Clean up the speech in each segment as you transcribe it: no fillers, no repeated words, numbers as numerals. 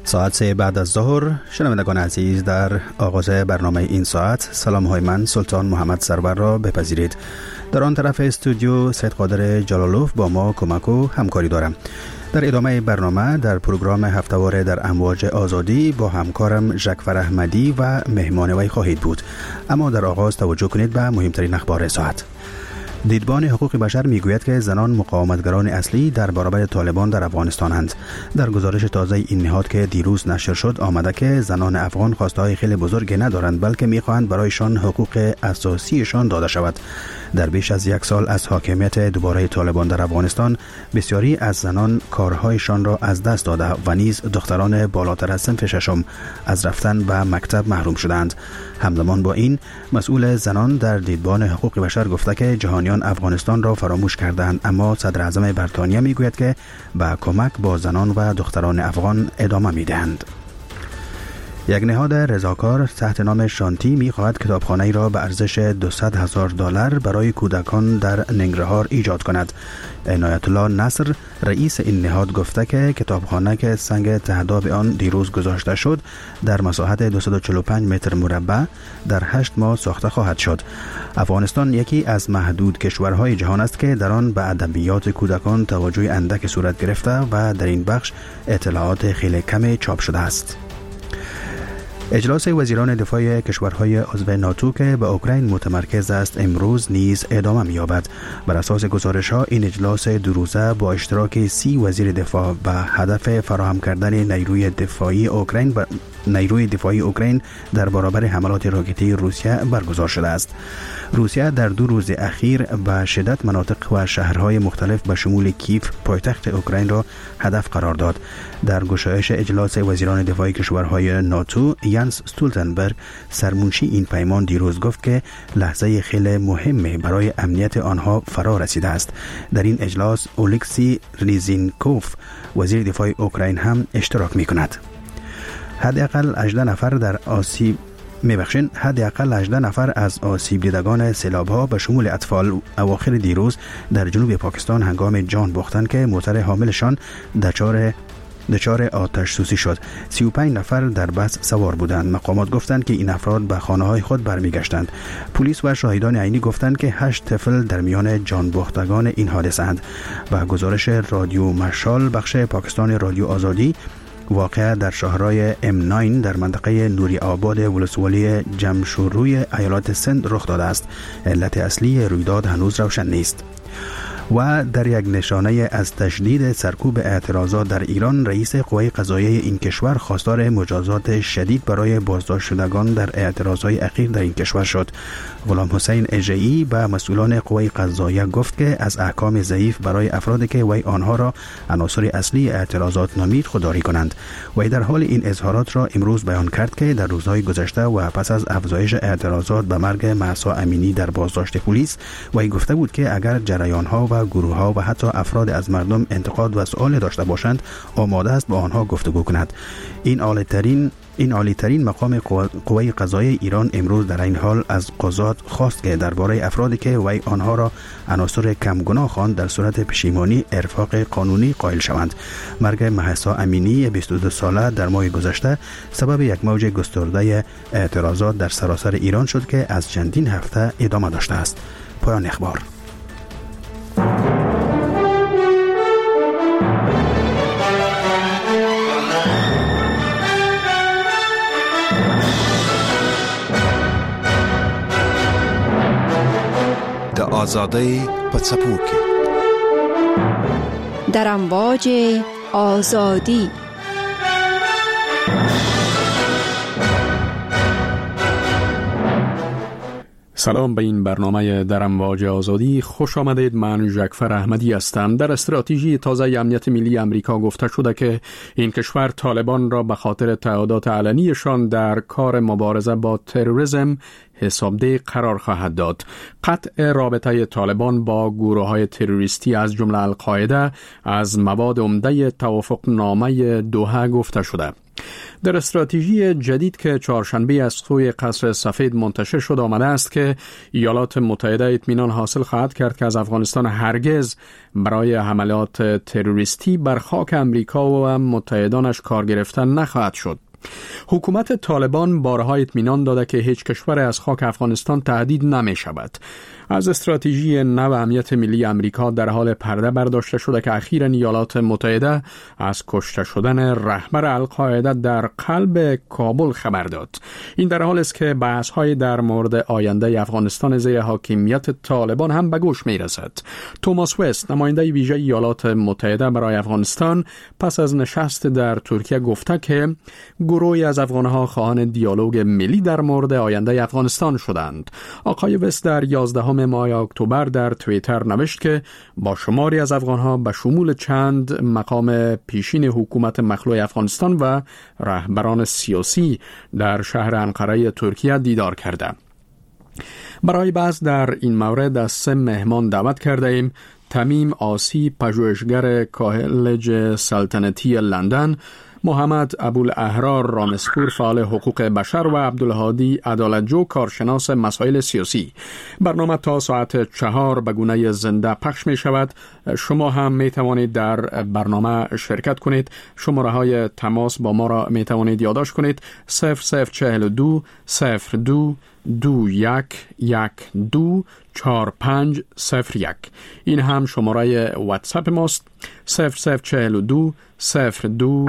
ساعت 3 بعد از ظهر. شنوندگان عزیز، در آغاز برنامه این ساعت سلام های من سلطان محمد سرور را بپذیرید. در آن طرف استودیو سید قادر جلالوف با ما کمک و همکاری دارم. در ادامه برنامه در پروگرام هفته‌واره در امواج آزادی با همکارم ژکفر احمدی و مهمان وی خواهید بود. اما در آغاز توجه کنید به مهمترین اخبار ساعت. دیدبان حقوق بشر میگوید که زنان مقاومتگران اصلی در برابر طالبان در افغانستانند. در گزارش تازه این نهاد که دیروز نشر شد آمده که زنان افغان خواستهای خیلی بزرگی ندارند، بلکه میخواهند برایشان حقوق اساسیشان داده شود. در بیش از 1 سال از حاکمیت دوباره طالبان در افغانستان، بسیاری از زنان کارهایشان را از دست داده و نیز دختران بالاتر از صنف ششم از رفتن به مکتب محروم شدند. همزمان با این، مسئول زنان در دیدبان حقوق بشر گفته که جهانیان افغانستان را فراموش کردند، اما صدر اعظم بریتانیا میگوید که به کمک با زنان و دختران افغان ادامه میدهند. یک نهاد رضاکار تحت نام شانتی می‌خواهد کتابخانه‌ای را به ارزش $200,000 برای کودکان در ننگرهار ایجاد کند. عنایت الله نصر، رئیس این نهاد، گفته که کتابخانه که سنگ تهداب آن دیروز گذاشته شد در مساحت 245 متر مربع در 8 ماه ساخته خواهد شد. افغانستان یکی از محدود کشورهای جهان است که در آن به ادبیات کودکان توجه اندک صورت گرفته و در این بخش اطلاعات خیلی کمی چاپ شده است. اجلاس وزیران دفاع کشورهای عضو ناتو که به اوکراین متمرکز است امروز نیز ادامه می‌یابد. بر اساس گزارش‌ها این اجلاس 2 روزه با اشتراک 30 وزیر دفاع به هدف فراهم کردن نیروی دفاعی اوکراین در برابر حملات راکتی روسیه برگزار شده است. روسیه در 2 روز اخیر به شدت مناطق و شهرهای مختلف به شمول کیف پایتخت اوکراین را هدف قرار داد. در گشایش اجلاس وزیران دفاع کشورهای ناتو، یانس استولتنبرگ، سرمنشی این پیمان، دیروز گفت که لحظه خیلی مهمی برای امنیت آنها فرا رسیده است. در این اجلاس اولکسی ریزینکوف، وزیر دفاع اوکراین، هم اشتراک می‌کند. حداقل 18 نفر از آسیب دیدگان سیلاب‌ها به شمول اطفال اواخر دیروز در جنوب پاکستان هنگام جان باختند که موتر حاملشان دچار آتش سوزی شد. 35 نفر در بس سوار بودند. مقامات گفتند که این افراد به خانه‌های خود برمیگشتند. پلیس و شاهدان عینی گفتند که 8 طفل در میان جان باختگان این حادثه اند. و گزارش رادیو مشال بخش پاکستان رادیو آزادی، واقعه در شهرهای M9 در منطقه نوری آباد ولسوالی جمشوروی ایالات سند رخ داده است. علت اصلی رویداد هنوز روشن نیست. و در یک نشانه از تشدید سرکوب اعتراضات در ایران، رئیس قوه قضاییه این کشور خواستار مجازات شدید برای بازداشت شدگان در اعتراضات اخیر در این کشور شد. غلام حسین اژه‌ای به مسئولان قوه قضاییه گفت که از احکام ضعیف برای افرادی که وی آنها را عناصر اصلی اعتراضات نامید خودداری کنند. وی در حال این اظهارات را امروز بیان کرد که در روزهای گذشته و پس از افزایش اعتراضات به مرگ مهسا امینی در بازداشت پلیس، وی گفته بود که اگر جریان‌ها و گروه‌ها و حتی افراد از مردم انتقاد و سؤال داشته باشند، آماده است با آنها گفتگو کند. این عالی‌ترین مقام قوه قضاییه ایران امروز در این حال از قضات خواست که درباره افرادی که وی آنها را عناصر کم گناه خواند در صورت پشیمانی ارفاق قانونی قائل شوند. مرگ مهسا امینی 22 ساله در ماه گذشته سبب یک موج گسترده اعتراضات در سراسر ایران شد که از چندین هفته ادامه داشته است. پایان اخبار. آزادی پڅپوکي در امواج آزادی. سلام به این برنامه در امواج آزادی. خوش آمدید. من ژکفر احمدی هستم. در استراتژی تازه امنیت ملی امریکا گفته شده که این کشور طالبان را به خاطر تعهدات علنیشان در کار مبارزه با تروریسم حسابده قرار خواهد داد. قطع رابطه طالبان با گروه‌های تروریستی از جمله القاعده از مواد عمده توافق نامه دوحه گفته شده. در استراتژی جدید که چهارشنبه از سوی قصر سفید منتشر شد آمده است که ایالات متحده اطمینان حاصل خواهد کرد که از افغانستان هرگز برای حملات تروریستی بر خاک امریکا و متحدانش کار گرفتن نخواهد شد. حکومت طالبان بارها اطمینان داده که هیچ کشور از خاک افغانستان تهدید نمی شود. از استراتژی نو امنیت ملی امریکا در حال پرده برداشته شده که اخیراً ایالات متحده از کشته شدن رهبر القاعده در قلب کابل خبر داد. این در حالی است که بحث‌های در مورد آینده افغانستان زیر حاکمیت طالبان هم به گوش می‌رسد. توماس وست، نماینده ویژه ایالات متحده برای افغانستان، پس از نشست در ترکیه گفته که گروهی از افغان‌ها خواهان دیالوگ ملی در مورد آینده افغانستان شدند. آقای وست در 11 ماه اکتبر در توییتر نوشت که با شماری از افغان‌ها به شمول چند مقام پیشین حکومت مخلوع افغانستان و رهبران سیاسی در شهر انقره ترکیه دیدار کرده. برای بحث در این مورد از 3 مهمان دعوت کرده ایم: تمیم آسی، پژوهشگر کالج سلطنتی لندن، محمد ابوالاحرار رامسپور، فعال حقوق بشر، و عبدالهادی عدالتجو، کارشناس مسائل سیاسی. برنامه تا ساعت 4 به گونه زنده پخش می شود. شما هم می توانید در برنامه شرکت کنید. شماره های تماس با ما را می توانید یادداشت کنید: 0042 02 2112 4501. این هم شماره واتساپ ماست: 0042 02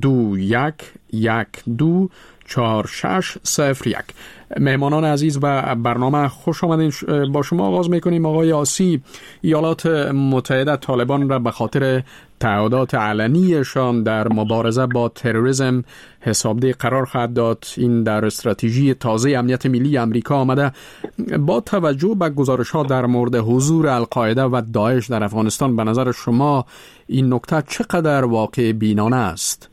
2112 4601. مهمانان عزیز و برنامه خوش آمدین. با شما آغاز میکنیم. آقای آسی، ایالات متحده طالبان را به خاطر تعهدات علنیشان در مبارزه با تروریسم حسابده قرار خواهد داد. این در استراتژی تازه امنیت ملی امریکا آمده. با توجه به گزارش‌ها در مورد حضور القاعده و داعش در افغانستان، به نظر شما این نکته چقدر واقع بینانه است؟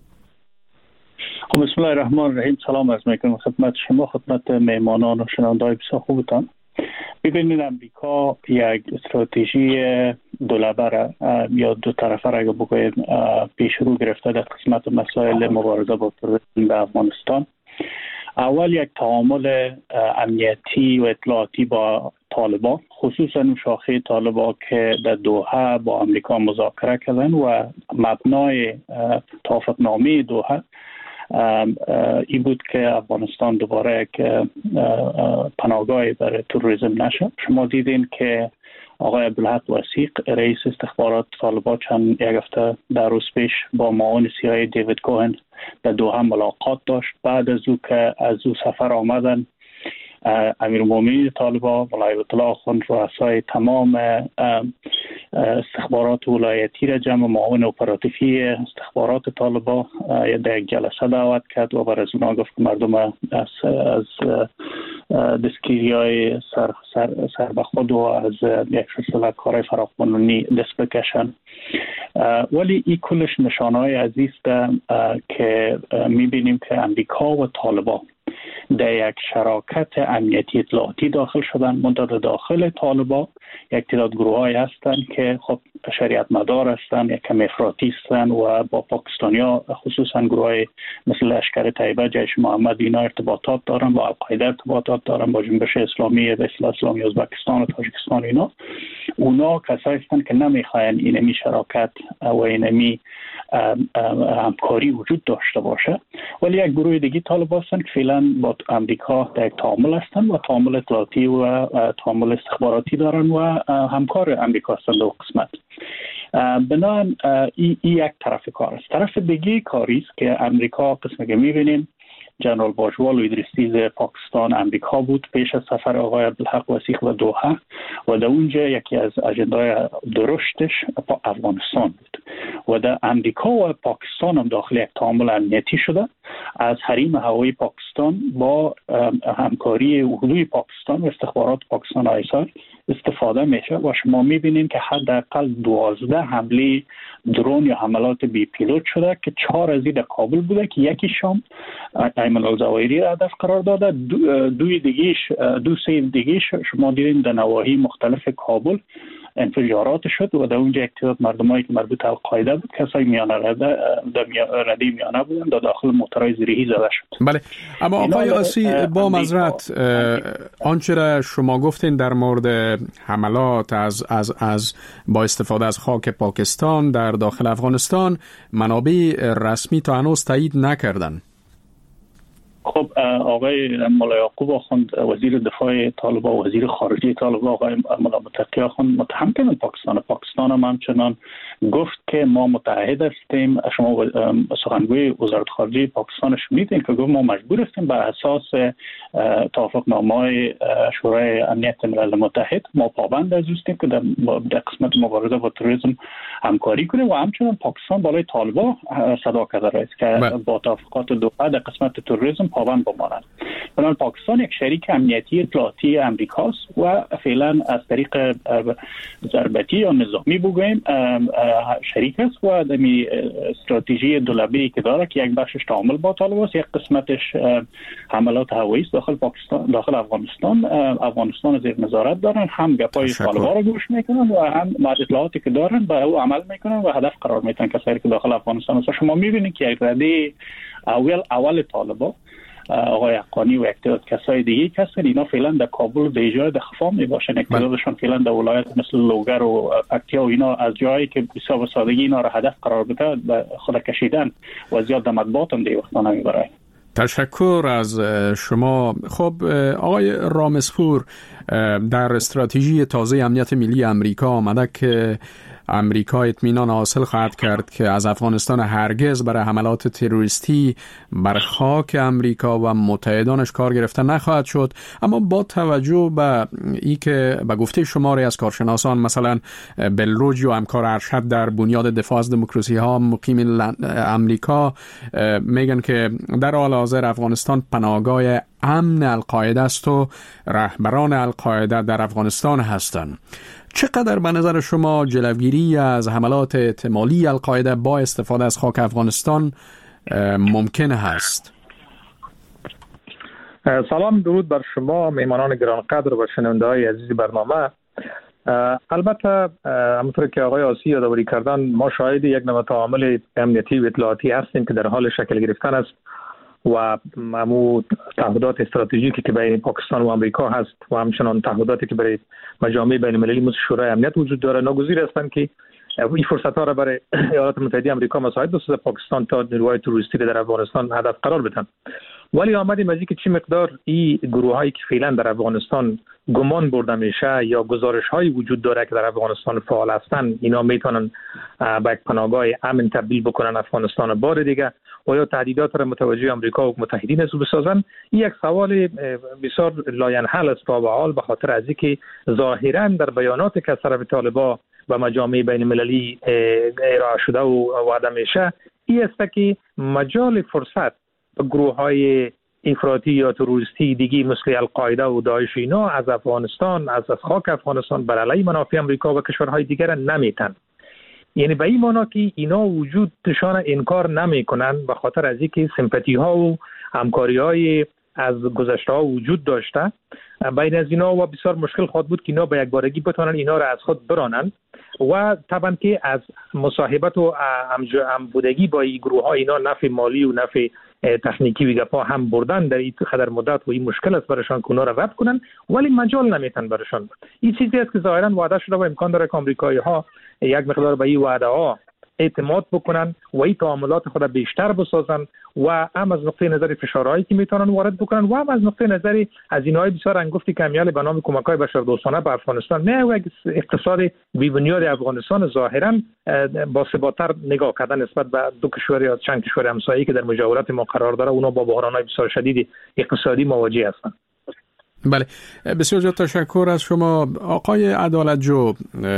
بسم الله الرحمن الرحیم. سلام عرض میکنم خدمت شما، خدمت مهمانان و شنونده‌های بسیار خوبتان. ببینید، امریکا یک استراتژی دولبه یا دو طرفه را اگه بگوییم پیش رو گرفته در قسمت مسائل مبارزه با تروریسم در افغانستان. اول یک تعامل امنیتی و اطلاعاتی با طالبان، خصوصا شاخه طالبان که در دوحه با امریکا مذاکره کردن و مبنای توافقنامه دوحه این بود که افغانستان دوباره یک پناهگاهی برای تروریسم نشه. شما دیدین که آقای عبدالحق وثیق، رئیس استخبارات طالبان، چند یک هفته در روز پیش با معاون CIA دیوید کوهن در دوحه ملاقات داشت. بعد از او که از او سفر آمدن، امیرالمومنین طالبان مولای الله آخوند رؤسای تمام استخبارات ولایتی را، جمع معاون اپراتیفی استخبارات طالبان در یک جلسه دعوت کرد و بر از اونا گفت که مردم از دستگیری‌های سر به خود و از یک سلسله کارهای فراقانونی دست بکشن. ولی این کلش نشانه‌های عزیز که می‌بینیم که امریکا و طالبان در یک شراکت امنیتی اطلاعاتی داخل شدن. منتها داخل طالبان یک تعداد گروه‌هایی هستند که خب شریعت مدار هستند، یک کم افراطی هستند و با پاکستانیا، خصوصا گروه‌های مثل لشکر طیبه، جیش محمد، اینا ارتباطات دارن، با القاعده ارتباطات دارن، با جنبش اسلامی به اصطلاح اسلامی ازبکستان و تاجیکستان. اونا کسایی هستند که نمیخواین اینمی شراکت و اینمی همکاری وجود داشته باشه. ولی یک گروه دیگه طالبان هستند که فعلا با امریکا در یک تعامل هستند و تعامل اطلاعاتی و تعامل استخباراتی دارن و همکار امریکا هستند در قسمت. بنابراین این یک طرف کار است. طرف دیگه کاری است که امریکا، قسمی که می‌بینیم جنرال باجوال و ادریسیز پاکستان امریکا بود پیش از سفر آقای عبدالحق وثیق و دوحه و در اونجا یکی از اجندای درشتش افغانستان بود و در امریکا و پاکستان هم داخل یک تعامل امنیتی شده. از حریم هوایی پاکستان با همکاری حدود پاکستان و استخبارات پاکستان آیسار استفاده میشه و شما میبینین که حداقل 12 حمله درون یا حملات بی پیلوت شده که 4 از این در کابل بوده که یکی شام ایمن الزوایری را هدف قرار داده، دو سه دیگیش شما دیدین در نواحی مختلف کابل انفجارات شد و در اونجا اکتیداد مردمایی که مربوط القاعده بود کسای میانه رده میانه بودن در داخل موتورهای زیرهی زده شد. بله، اما آقای آسی با معذرت آنچه را شما گفتین در مورد حملات از با استفاده از خاک پاکستان در داخل افغانستان منابع رسمی تا هنوز تایید نکردن. خب آقای ملا یعقوب آخوند وزیر دفاع طالبان و وزیر خارجه طالبان آقای ملا متقی آخوند متهم کردن پاکستان هم همچنان گفت که ما متحد هستیم. شما سخنگوی وزارت خارجه پاکستان شنیدین که گفت ما مجبور هستیم بر اساس توافقنامه شورای امنیت ملل متحد ما پابند هستیم که در قسمت مبارزه با تروریسم همکاری کنیم و همچنان پاکستان بالای طالبان صدا کرده است که با توافقات دوحه در قسمت تروریسم پابند بمانند. بنابراین پاکستان یک شریک امنیتی اطلاعاتی امریکاست و فعلا از طریق ضربتی یا نظامی بگوییم شریک است و دمی استراتژی دولبه‌ای که داره که یک بخشش تعامل با طالبان است، یک قسمتش حملات هوایی است داخل پاکستان داخل افغانستان زیر نظارت دارن، هم گپای طالبان رو گوش میکنن و هم اطلاعاتی که دارن به او عمل میکنن و هدف قرار میدن کسایی که داخل افغانستان است. شما میبینید که یک رده اول طالبان آقای حقانی و اکتیداد کسای دیگه هستن، اینا فعلا در کابل به اجاره در خفا میباشن. اکتیدادشون فعلا در ولایت مثل لوگر و پکتیا و اینا از جایی که بسیار به سادگی اینا را هدف قرار بده به خود کشیدن و زیاد در مطبوعات هم دیگه وقتا نمیبرن. تشکر از شما. خب آقای رامسپور، در استراتژی تازه امنیت ملی امریکا آمده که امریکا اطمینان حاصل خواهد کرد که از افغانستان هرگز برای حملات تروریستی بر خاک امریکا و متحدانش کار گرفته نخواهد شد. اما با توجه به ای که به گفته شماری از کارشناسان مثلا بلروج و همکار ارشد در بنیاد دفاع از دموکراسی ها مقیم امریکا میگن که در حال حاضر افغانستان پناهگاه امن القاعده است و رهبران القاعده در افغانستان هستند. چقدر به نظر شما جلوگیری از حملات احتمالی القاعده با استفاده از خاک افغانستان ممکن هست؟ سلام، درود بر شما میهمانان گرانقدر و شنونده‌های عزیز برنامه. البته همونطور که آقای آسی یادآوری کردن ما شاهد یک نوع تعامل امنیتی و اطلاعاتی هستیم که در حال شکل گرفتن است و همون تعهدات استراتژیکی که بین پاکستان و امریکا هست و همچنان تعهداتی که برای مجامع بین المللی مثل شورای امنیت وجود داره ناگزیر هستند که این فرصت ها را برای ایالات متحده آمریکا مساعد بسازه پاکستان تا نیروهای تروریستی در افغانستان هدف قرار بدن. ولی آمدیم از اینکه چه مقدار این گروه هایی که فعلا در افغانستان گمان برده میشه یا گزارش هایی وجود داره که در افغانستان فعال هستن اینا میتونن به یک پناهگاه امن تبدیل بکنن افغانستان بار دیگه و یا تهدیدات را متوجه آمریکا و متحدین از بسازن. این یک سوال بسیار لاینحل است تا به حال به خاطر از اینکه ظاهرا در بیانات که از طرف طالبان و مجامع بین المللی ارائه شده و وعده میشه این است که مجال فرصت به گروه های افراطی یا تروریستی دیگی مثل القاعده و داعش اینا از افغانستان از خاک افغانستان بر علیه منافع امریکا و کشورهای دیگر نمیتن. یعنی به این معنا که اینا وجودشان انکار نمیکنن به خاطر از اینکه سمپاتی ها و همکاری های از گذشته ها وجود داشته بین از اینا و بسیار مشکل خواهد بود که اینا به یک بارگی بتونن اینا را از خود برانن و طبعا که از مصاحبت و همبودگی با این گروه ها اینا نفع مالی و نفع تکنیکی و گپا هم بردن در این قدر مدت و این مشکل است برایشان که اونا را رد کنن ولی مجال نمیتن برایشان. این چیزی است که ظاهرا وعده شده و امکان داره که آمریکایی ها یک مقدار به این وعده ها اعتماد بکنن و این تعاملات خود بیشتر بسازن و هم از نقطه نظر فشارهایی که میتونن وارد بکنن و هم از نقطه نظر از اینهای بسیار انگفتی که امیال به نام کمک‌های بشردوستانه به افغانستان نه و اقتصاد بی بنیاد افغانستان ظاهرا با ثبات‌تر نگاه کردن نسبت به دو کشور یا چند کشور همسایه‌ای که در مجاورت ما قرار داره اونا با بحران‌های بسیار شدید اقتصادی مواجه هستند. بله، بسیار زیاد تشکر از شما. آقای عدالتجو،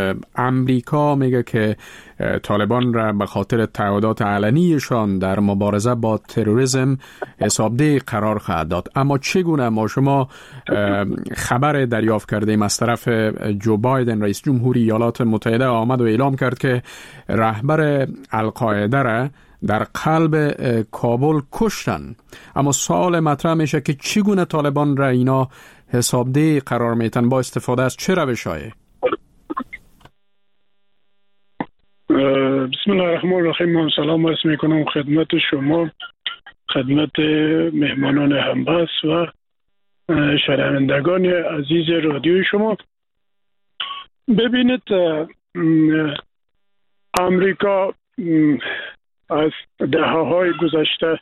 امریکا میگه که طالبان را به خاطر تعهدات علنیشان در مبارزه با تروریسم حسابده قرار خواهد داد. اما چگونه ما شما خبر دریافت کردیم از طرف جو بایدن رئیس جمهوری ایالات متحده آمد و اعلام کرد که رهبر القاعده را در قلب کابل کشتن. اما سوال مطرح میشه که چگونه طالبان را اینا حسابده قرار میتن با استفاده از چه روش‌هایی؟ بسم الله الرحمن الرحیم. من سلام عرض میکنم خدمت شما، خدمت مهمانان همبحث و شنوندگان عزیز رادیو شما. ببینید، امریکا از دهه‌های گذشته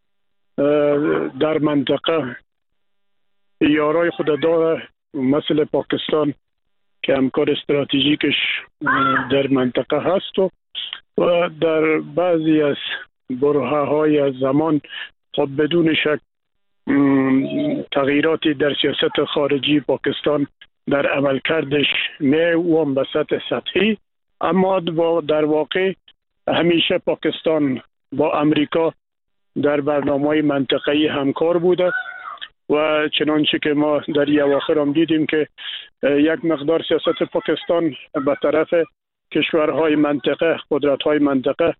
در منطقه یارای خود داره، مثل پاکستان که همکار استراتژیکش در منطقه هست و در بعضی از برهه‌های از زمان خب بدون شک تغییراتی در سیاست خارجی پاکستان در عملکردش میوام به سطح سطحی، اما در واقع همیشه پاکستان با امریکا در برنامه‌های منطقه‌ای همکار بوده و چنانچه که ما در اواخر هم دیدیم که یک مقدار سیاست پاکستان به طرف کشورهای منطقه، قدرت‌های منطقه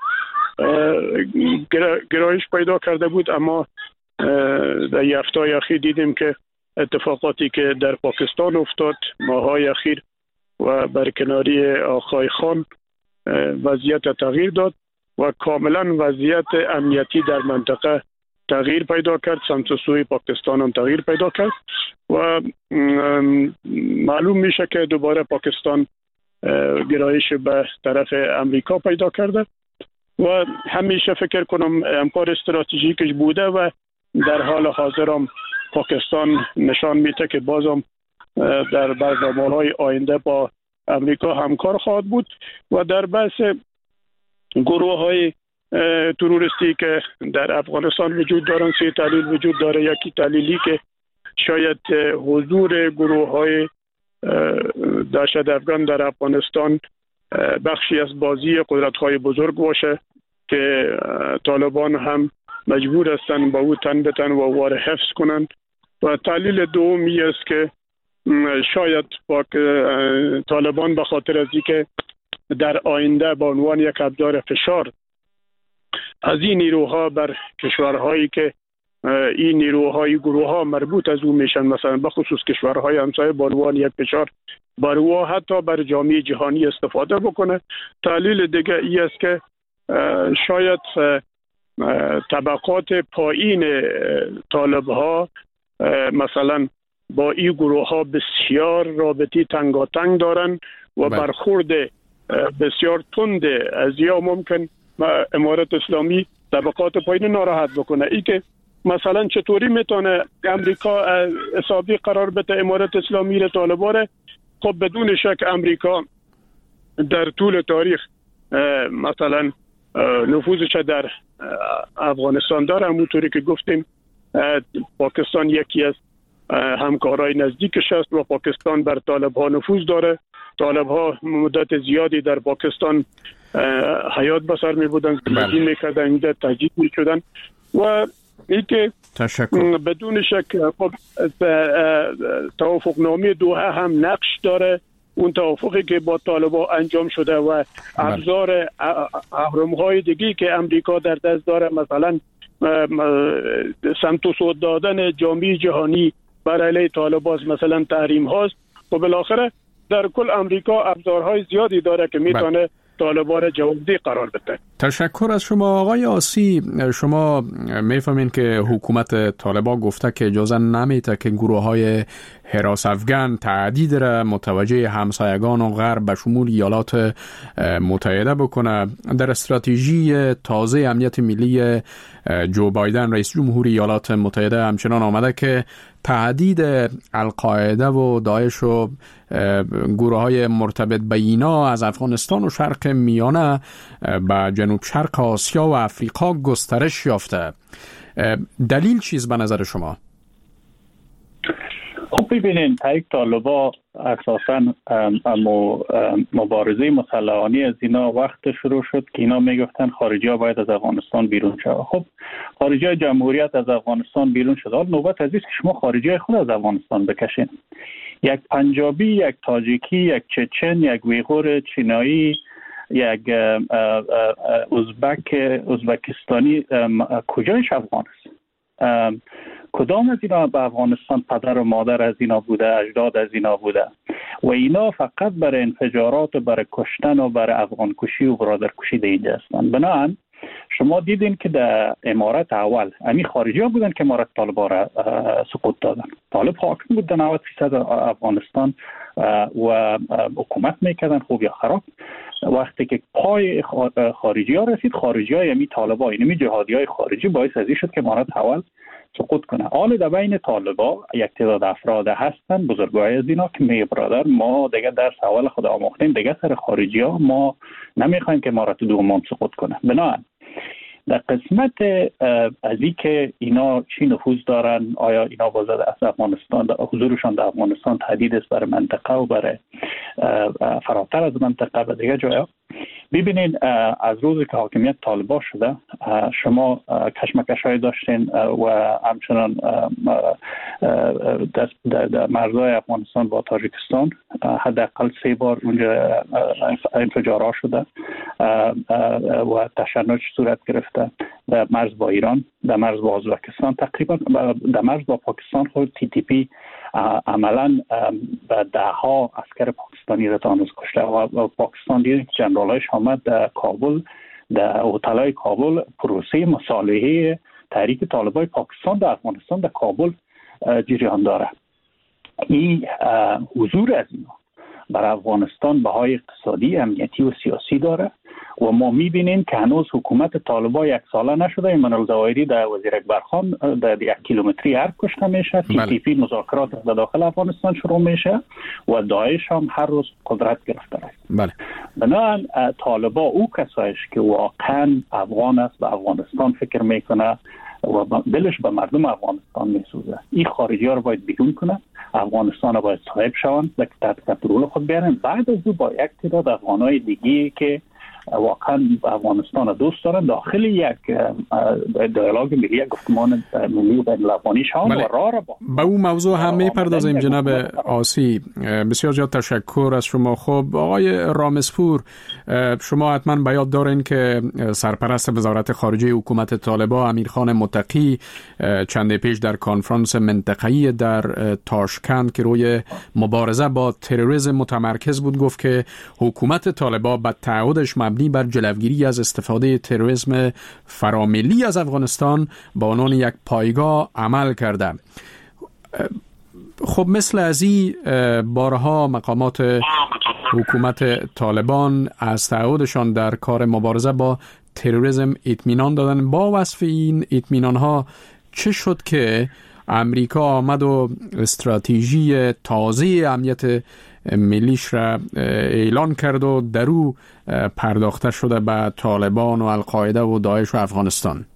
گرایش پیدا کرده بود، اما در هفته‌های اخیر دیدیم که اتفاقاتی که در پاکستان افتاد ماهای اخیر و برکناری آقای خان وضعیت تغییر داد و کاملا وضعیت امنیتی در منطقه تغییر پیدا کرد، سمت و سوی پاکستان هم تغییر پیدا کرد و معلوم میشه که دوباره پاکستان گرایش به طرف امریکا پیدا کرده و همیشه فکر کنم همکار استراتژیکش بوده و در حال حاضر هم پاکستان نشان میده که بازم در برنامه‌های آینده با امریکا همکار خواهد بود و در بحث گروه‌های تروریستی که در افغانستان وجود دارن، سه دلیل وجود داره. یکی دلیلی که شاید حضور گروه‌های دهشت افغان در افغانستان بخشی از بازی قدرت‌های بزرگ باشه که طالبان هم مجبور هستن با او تن بتن و وار حفظ کنن و دلیل دومی است که شاید طالبان به خاطر از اینکه در آینده به عنوان یک ابزار فشار از این نیروها بر کشورهایی که این نیروهای گروه‌ها مربوط از او میشن، مثلا به خصوص کشورهای همسایه، به عنوان یک فشار بر او حتی بر جامعه جهانی استفاده بکنه. دلیل دیگه ای است که شاید طبقات پایین طالب‌ها مثلا با این گروه‌ها بسیار رابطی تنگاتنگ دارن و برخورد بسیار تند از یا ممکن امارت اسلامی طبقات پایین ناراحت بکنه. ای که مثلا چطوری میتونه امریکا حسابی قرار بده امارت اسلامی رو طالبان؟ خب بدون شک امریکا در طول تاریخ مثلا نفوذش در افغانستان داره. همونطوری که گفتیم پاکستان یکی از همکارای نزدیکش است و پاکستان بر طالب ها نفوذ داره. طالب ها مدت زیادی در پاکستان حیات بسر می بودن، زندگی می کردن، اینجا تهدید می شدن و اینکه بدون شک توافق نامه دوحه هم نقش داره. اون توافقی که با طالبان انجام شده و ابزار اهرم‌های دیگی که امریکا در دست داره، مثلا سمت و سود دادن جامعه جهانی بر علیه طالبان، مثلا تحریم هاست و بالاخره در کل امریکا ابزارهای زیادی داره که میتونه طالبان جوابدهی قرار بده. تشکر از شما آقای آسی. شما میفهمین که حکومت طالبان گفته که اجازه نمیده که گروه‌های حراس افغان تهدید را متوجه همسایگان و غرب به شمول ایالات متحده بکنه. در استراتژی تازه امنیت ملی جو بایدن رئیس جمهور ایالات متحده همچنان آمده که تهدید القاعده و داعش و گروه‌های مرتبط به اینا از افغانستان و شرق میانه به جنوب شرق آسیا و افریقا گسترش یافته. دلیل چیز به نظر شما؟ خب ببینید، تحریک طالبان اساساً مبارزه مسلحانه از اینا وقت شروع شد که اینا میگفتن خارجی ها باید از افغانستان بیرون شد. خب خارجی های جمهوریت از افغانستان بیرون شد. حال نوبت از است که شما خارجی های خود از افغانستان بکشین. یک پنجابی، یک تاجیکی، یک چچن، یک ویغور چینایی، یک ازبکستانی کجایش افغان است؟ کدام از اینا به افغانستان پدر و مادر از اینا بوده، اجداد از اینا بوده و اینا فقط برای انفجارات و برای کشتن و برای افغان کشی و برادر کشی در اینجا هستند. بنابراین شما دیدین که در امارت اول امی خارجی ها بودن که امارت طالبان را سقوط دادن. طالب حاکم بود در 90% افغانستان و حکومت میکردن خوب یا خراب. وقتی که پای خارجی ها رسید، خارجی های امی طالبان اینمی جهادی های خارجی باعث ازی شد که امارت اول سقوط کنه. حال در بین طالبا یک تعداد افراد هستن، بزرگای از اینا که می برادر ما دیگه درس اول خود آموختیم، دیگه سر خارجی ها ما نمیخوایم که امارت دوم سقوط کنه. بنابراین در قسمت از این که اینا چی نفوذ دارن، آیا اینا بازد از افغانستان، حضورشان در افغانستان تهدید است برای منطقه و برای فراتر از منطقه و دیگه جایا، ببینید از روزی که حاکمیت طالبان شده شما کشمکش‌های داشتین و همچنان در مرزهای افغانستان با تاجیکستان حداقل 3 بار اونجا انفجارها شده و تشنج صورت گرفته در مرز با ایران، در مرز با ازبکستان، تقریبا در مرز با پاکستان خود TTP عملا به 10 عسکر پاکستانی را تانوز کشته و پاکستان دیدیم که جنرالایش آمد در کابل، در هتل‌های کابل پروسه مصالحه تحریک طالبای پاکستان در افغانستان در کابل جریان داره. این حضور از اینا برای افغانستان بهای اقتصادی، امنیتی و سیاسی داره و ما میبینیم که هنوز حکومت طالبان 1 ساله نشده. ایمان الظواهری در وزیر اکبر خان در 1 کیلومتری هر کشته میشه. TTP مذاکرات در داخل افغانستان شروع میشه و داعش هم هر روز قدرت گرفته است. بله. بنابراین طالبان او کسایش که واقعا افغان است و افغانستان فکر میکنه و دلش به مردم افغانستان میسوزه، این خارجی ها رو باید بیرون کنه، افغانستان رو باید صاحب شوند و تحت کنترل خود بیارن. بعد از او با یک تعداد افغانای دیگه که واقعا افغانستان دوست دارن داخل یک دیالوگ ملی، یک گفتمان ملی بین الافغانی شان و راه را به اون موضوع هم میپردازیم. جناب آسی بسیار زیاد تشکر از شما. خب آقای رامسپور، شما حتما به یاد دارین که سرپرست وزارت خارجه حکومت طالبان امیرخان متقی چند پیش در کنفرانس منطقه‌ای در تاشکند که روی مبارزه با تروریسم متمرکز بود گفت که حکومت طالبان با تعهدش مبنی بر جلوگیری از استفاده تروریسم فراملی از افغانستان با عنوان یک پایگاه عمل کرده. خب مثل از این بارها مقامات حکومت طالبان از تعهدشان در کار مبارزه با تروریسم اطمینان دادن. با وصف این اطمینان ها چه شد که امریکا آمد و استراتژی تازه امنیت ملیش را اعلان کرد و در او پرداخته شده به طالبان و القاعده و داعش و افغانستان؟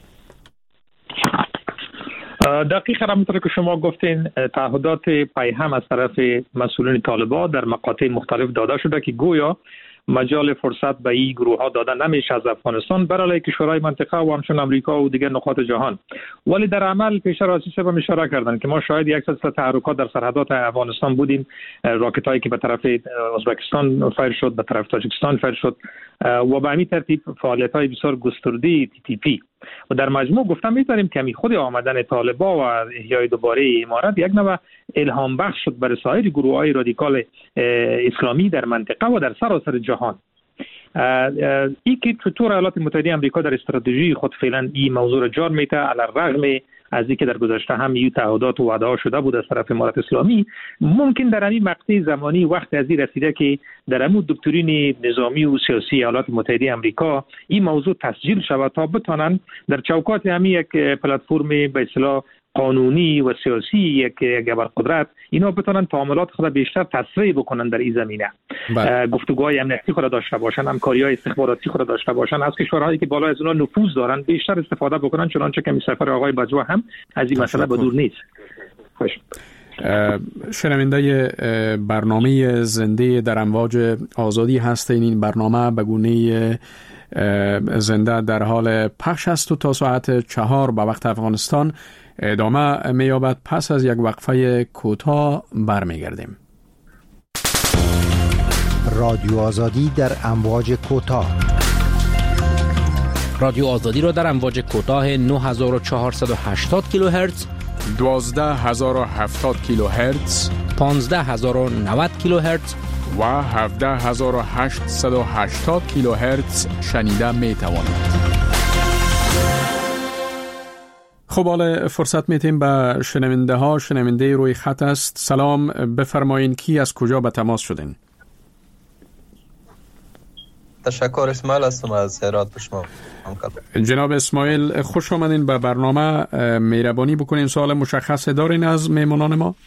دقیقاً همونطور که شما گفتین تعهدات پیهم از طرف مسئولین طالبان در مقاطع مختلف داده شده که گویا مجال فرصت به این گروه ها داده نمیشه از افغانستان برای کشورهای منطقه و همچون امریکا و دیگر نقاط جهان. ولی در عمل پیشتر آسی صاحب اشاره کردن که ما شاهد یک سلسله تحرکات در سرحدات افغانستان بودیم، راکت هایی که به طرف ازبکستان فایر شد، به طرف تاجیکستان فایر شد و به همین ترتیب فعالیت های بسیار گسترده TTP و در مجموع گفتم میتونیم که خود آمدن طالبان و احیای دوباره امارت یک نوع الهام بخش شد برای سایر گروه های رادیکال اسلامی در منطقه و در سراسر جهان. این که چطور ایالات متحده آمریکا در استراتژی خود فعلا این موضوع را جار میته، علی الرغم از اینکه در گذشته هم این تعهدات و وعده شده بود از طرف امارت اسلامی، ممکن در این مقطع زمانی وقت از این رسیده که در همون دکترین نظامی و سیاسی ایالات متحده آمریکا این موضوع تسجیل شود تا بتانن در چوکات همین یک پلتفرم به اصطلاح قانونی و سیاسی یک ابرقدرت اینا بتونن تعاملات خود بیشتر تسریع بکنن در این زمینه. گفتگوهای امنیتی خود داشته باشن، همکاری‌های استخباراتی خود داشته باشن، از کشورهایی که بالای از اونها نفوذ دارن بیشتر استفاده بکنن، چنانچه که سفر آقای بجوا هم از این مسئله به دور نیست. خوش. شنونده برنامه زنده در امواج آزادی هستین. این برنامه به گونه زنده در حال پخش است و تا ساعت 4 به وقت افغانستان ادامه می‌یابد. پس از یک وقفه کوتاه برمیگردیم. رادیو آزادی در امواج کوتاه. رادیو آزادی را در امواج کوتاه 9480 کیلوهرتز 12070 کیلوهرتز، 15090 کیلوهرتز و 17880 کیلوهرتز شنیده می توانید. خب حالا فرصت میتیم به شنونده روی خط است. سلام، بفرمایین کی از کجا به تماس شدین؟ تشکر، اسماعیل هستم از هرات به شما. جناب اسماعیل، خوش آمدین به برنامه. مهربانی بکنین سوال مشخص دارین از مهمانان ما؟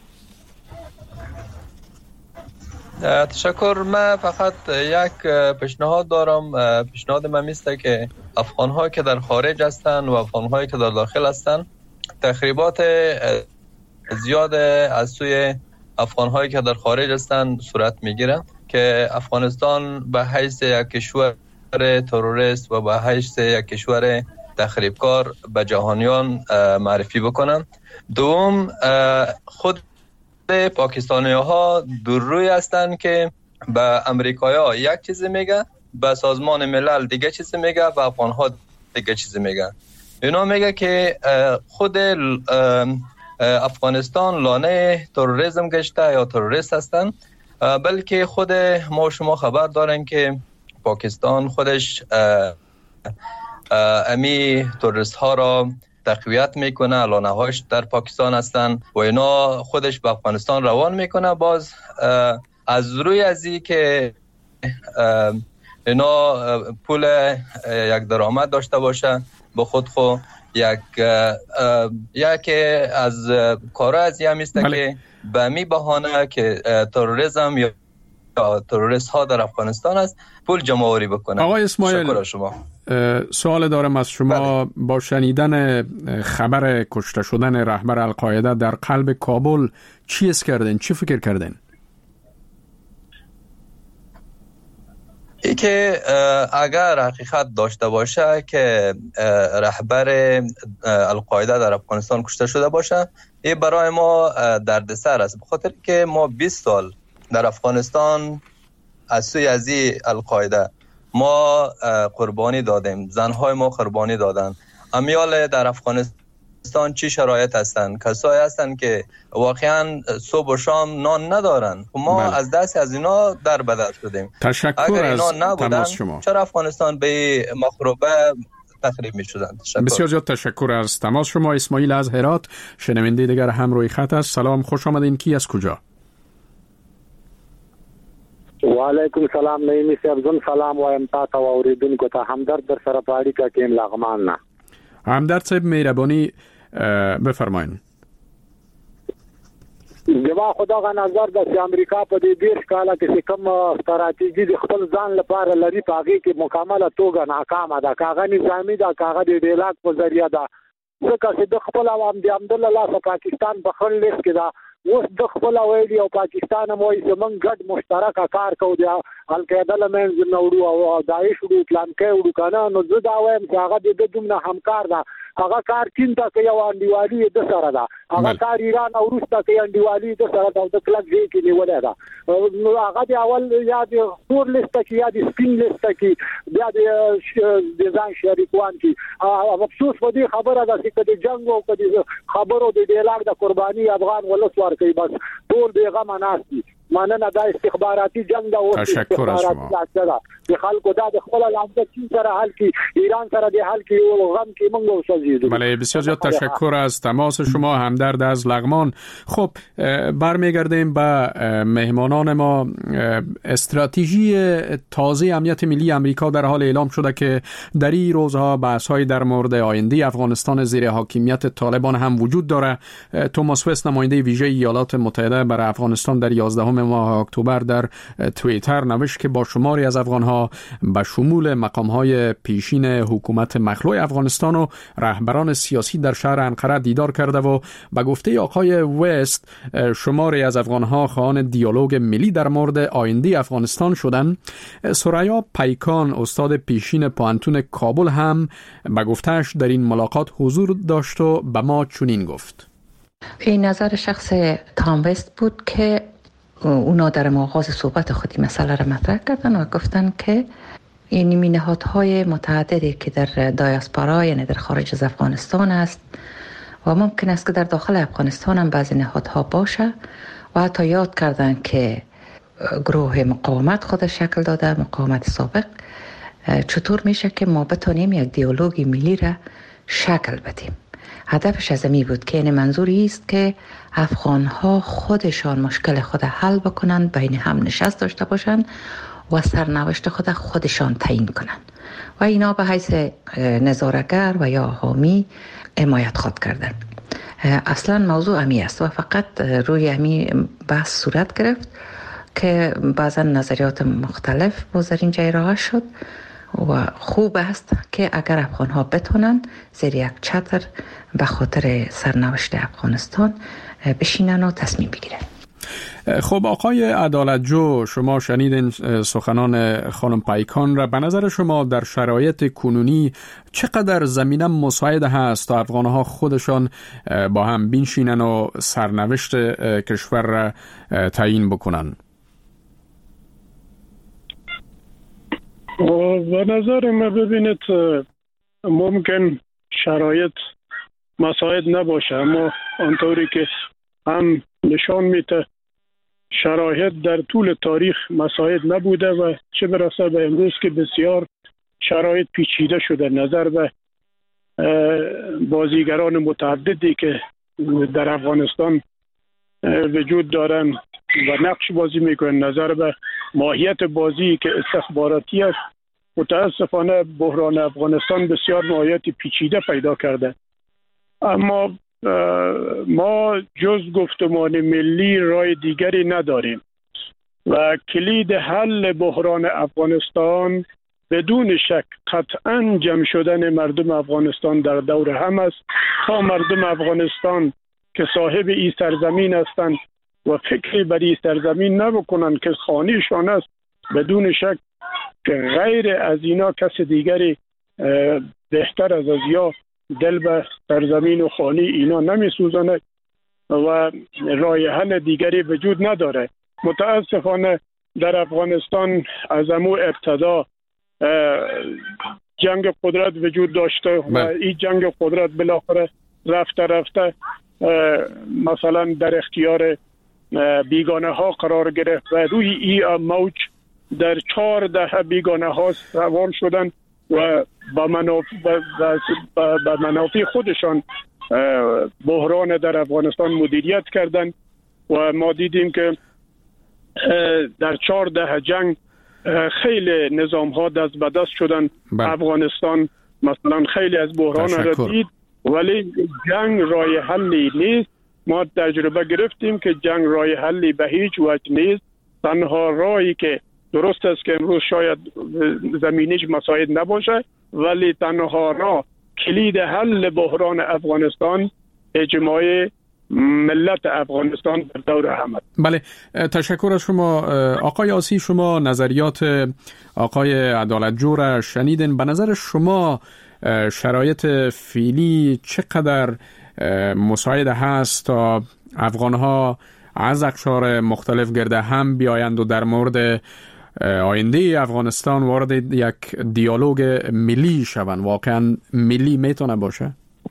تشکر. من فقط یک پیشنهاد دارم. پیشنهاد من میسته که افغان‌هایی که در خارج هستند و افغان‌هایی که در داخل هستند، تخریبات زیاد از سوی افغان‌هایی که در خارج هستند صورت میگیره که افغانستان به حیث یک کشور تروریست و به حیث یک کشور تخریبکار به جهانیان معرفی بکنن. دوم، خود پاکستانی ها دور روی هستند که به امریکایی ها یک چیزی میگه، به سازمان ملل دیگه چیزی میگه و افغان ها دیگه چیزی میگه. اینا میگه که خود افغانستان لانه تروریسم گشته یا تروریست هستند، بلکه خود ما شما خبر دارین که پاکستان خودش امی تروریست ها را تقویت میکنه، لانه هاش در پاکستان هستن و اینا خودش به افغانستان روان میکنه. باز از روی ازی که اینا پول یک درآمد داشته باشه به خود یک از کارا از این همیسته که به می بهانه که تروریسم یا تروریست ها در افغانستان است پول جمع آوری بکنه. آقای اسماعیل، شما سوال دارم از شما. با شنیدن خبر کشته شدن رهبر القاعده در قلب کابل چی حس کردین؟ چی فکر کردین؟ ای که اگر حقیقت داشته باشه که رهبر القاعده در افغانستان کشته شده باشه، این برای ما دردسر است، بخاطر که ما 20 سال در افغانستان از سوی ازی القاعده ما قربانی دادیم، زنهای ما قربانی دادن. امیال در افغانستان چی شرایط هستن؟ کسایی هستن که واقعا صبح و شام نان ندارن. ما از دست از اینا در بدر شدیم. تشکر از تماس شما. چرا افغانستان به مخروبه تخریب می شدن؟ بسیار زیاد تشکر از تماس شما. اسماعیل از هرات، شنونده دیگر هم روی خط است. سلام، خوش آمدین. کی از کجا؟ و علیکم سلام. نعیمی صاحب، زن سلام وایم تا اوریدونکو ته. همدرد در سره په اړیکه کې لغمان نه. همدرد صاحب، مهربانی بفرمایئ. زما خدای نظر د امریکا په دې 20 کاله کې کوم استراتیژي د خپل ځان لپاره لري، پاږي کې مکمله توګه ناکامه ده. کاغه نظامی ده، کاغه د ډیلاک په ذریعہ ده. ځکه چې د خپل عوام د عبدالله پاکستان په خل لیست کې ده. اوس د خپل ویلي او پاکستان مو زمونږ ګډ مشترک کار کوو د القاعده لمنځ نه وړو او داعش وړو اسلام کې وړو کنه. نو زه دا وایم چې هغه د دومره همکار ده. هغه کار چین ته کې یو انډیوالي د سره ده، هغه کار ایران او روس ته کې انډیوالي د سره ده. د کلک ځای کې نیولې ده. نو هغه د اول یا د تور لیست کې یا د سپین لیست کې بیا د ځان شریکوان کې افسوس په دې خبره ده چې د جنگ او د خبرو د ډیلاګ د قرباني افغان ولس ورکوي. بس ټول بیغه مناسي ماننه دا استخباراتي جنگ دا او استخباراتي ده د خلکو دا د خپل لامده چین سره حل کی، ایران سره د حل کی او غم کی موږ وسوځیدو. بله، بسیار زیاد تشکر از تماس شما. همدرد از لغمان. خب برمیگردیم به مهمانان ما. استراتژی تازه امنیت ملی امریکا در حال اعلام شده که در این روزها بحث‌های در مورد آینده افغانستان زیر حاکمیت طالبان هم وجود داره. توماس وست، نماینده ویژه ایالات متحده برای افغانستان، در 11 ماه اکتبر در توییتر نوشت که با شماری از افغانها به شمول مقام‌های پیشین حکومت مخلوع افغانستان و رهبران سیاسی در شهر انقره دیدار کرده و به گفته آقای وست شماری از افغانها خواهان دیالوگ ملی در مورد آینده افغانستان شدند. ثریا پیکان، استاد پیشین پوهنتون کابل، هم به گفتهش در این ملاقات حضور داشت و به ما چنین گفت. این نظر شخص تام وست بود که اونا در آغاز صحبت خودی مسئله را مطرح کردن و گفتن که این نهادهای متعددی که در دایاسپورا، یعنی در خارج از افغانستان است و ممکن است که در داخل افغانستان هم بعضی نهادها باشه و حتی یاد کردن که گروه مقاومت خود شکل داده، مقاومت سابق. چطور میشه که ما بتونیم یک دیالوگ ملی را شکل بدیم؟ هدفش از این بود که این منظوری است که افغانها خودشان مشکل خود حل بکنن، بین هم نشست داشته باشن و سرنوشت خودشان تعیین کنن و اینا به حیث نظاره‌گر و یا حامی حمایت خود کردن. اصلا موضوع امی است و فقط روی امی بحث صورت گرفت که بعضا نظریات مختلف باز در اینجا ارائه شد و خوب است که اگر افغان‌ها بتونن زیر یک چتر به خاطر سرنوشت افغانستان بشینن و تصمیم بگیرن. خب آقای عدالتجو، شما شنیدین سخنان خانم پیکان را. به نظر شما در شرایط کنونی چقدر زمینه مساعد هست تا افغان‌ها خودشان با هم بنشینن و سرنوشت کشور را تعیین بکنن؟ به نظر من ببینید ممکن شرایط مساعد نباشه، اما آنطوری که هم نشان میده شرایط در طول تاریخ مساعد نبوده و چه برسه به امروز که بسیار شرایط پیچیده شده. نظر به بازیگران متعددی که در افغانستان وجود دارن و نقش بازی میکنن، نظر به ماهیت بازی که استخباراتی است. متاسفانه بحران افغانستان بسیار ماهیت پیچیده پیدا کرده، اما ما جز گفتمان ملی راه دیگری نداریم و کلید حل بحران افغانستان بدون شک قطعاً جمع شدن مردم افغانستان در دور هم است تا مردم افغانستان که صاحب این سرزمین هستند و فکری بر این سرزمین نبکنن که خانه‌شان است. بدون شک که غیر از اینا کس دیگری بهتر از یا دل به سرزمین و خانه اینا نمی سوزانه و راه حل دیگری وجود نداره. متاسفانه در افغانستان از امو ابتدا جنگ قدرت وجود داشته و این جنگ قدرت بالاخره رفته مثلا در اختیار بیگانه ها قرار گرفت و روی این موج در 14 بیگانه ها سوار شدن و با منافع خودشان بحران در افغانستان مدیریت کردن و ما دیدیم که در 14 جنگ خیلی نظام ها دست به دست شدن. افغانستان مثلا خیلی از بحران را دید، ولی جنگ راه حلی نیست. ما تجربه گرفتیم که جنگ راه حلی به هیچ وجه نیست. تنها راهی که درست است که امروز شاید زمینش مساعد نباشه، ولی تنها راه کلید حل بحران افغانستان اجماع ملت افغانستان در دور هم. بله، تشکر از شما آقای آسی. شما نظریات آقای عدالتجو را شنیدین. به نظر شما شرایط فعلی چقدر مساعد هست تا افغانها از اقشار مختلف گرده هم بیایند و در مورد آینده افغانستان وارد یک دیالوگ ملی شوند؟ واقعا ملی میتونه باشه؟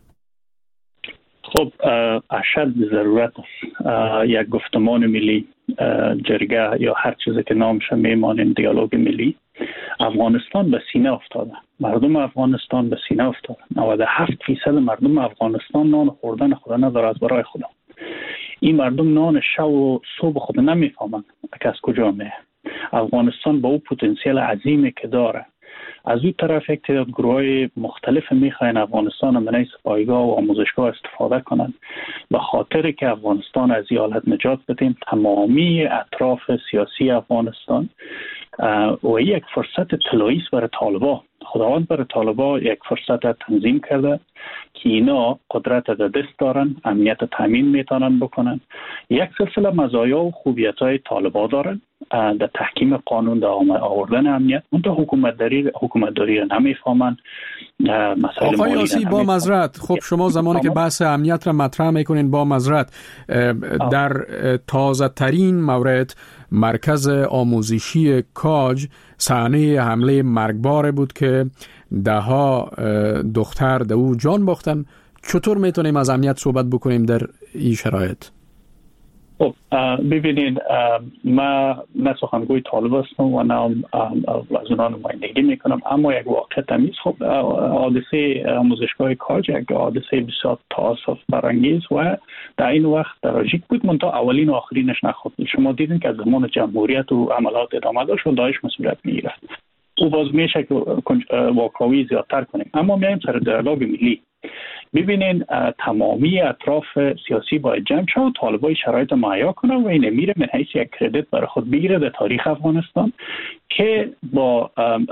خب اشد ضرورت یک گفتمان ملی، جرگه یا هر چیزی که نامش میمانیم دیالوگ ملی. افغانستان به سینه افتاده، مردم افغانستان به سینه افتاده. 97% مردم افغانستان نان خوردن خود نداره از برای خدا. این مردم نان شب و صبح خود نمیفهمند که از کجا میه. افغانستان با او پتانسیل عظیمی که داره، از اون طرف یک تعداد گروهای مختلف میخواین افغانستان من پایگاه و آموزشگاه استفاده کنند. به خاطر که افغانستان از این حالت نجات بدیم، تمامی اطراف سیاسی افغانستان و یک فرصت طلایی است برای طالبان. خداوند برای طالبان یک فرصت تنظیم کرده که اینا قدرت در دست دارن، امنیت تامین میتونن بکنن. یک سلسله مزایا و خوبیت‌های طالبان دارن در تحکیم قانون، در آوردن امنیت. اونتا حکومتداری را نمیفهمن. آقای آسی، با معذرت، خب شما زمانی که بحث امنیت را مطرح میکنین، با معذرت، در تازه ترین مورد مرکز آموزشی کاج صحنه حمله مرگبار بود که 10 دختر در او جان باختن. چطور میتونیم از امنیت صحبت بکنیم در این شرایط؟ ببینید، ما نه سخنگوی طالب هستم و نه از اونا نمایندگی میکنم، اما یک واقع تمیز. خب حادثه آموزشگاه کاج یک حادثه بسیار تأسف برانگیز و در این وقت تراژیک بود، منتها اولین و آخرینش نخود. شما دیدین که از زمان جمهوریت و عملات ادامه داشت و داعش مسئولیت میگیره. او باز میشه که واقعی زیادتر کنیم، اما میایم سر دیالوگ ملی. ببینین تمامی اطراف سیاسی باید جمع شد و طالبای شرایط مهیا کنن و این میره من حیث یک کردیت برای خود بگیره در تاریخ افغانستان که با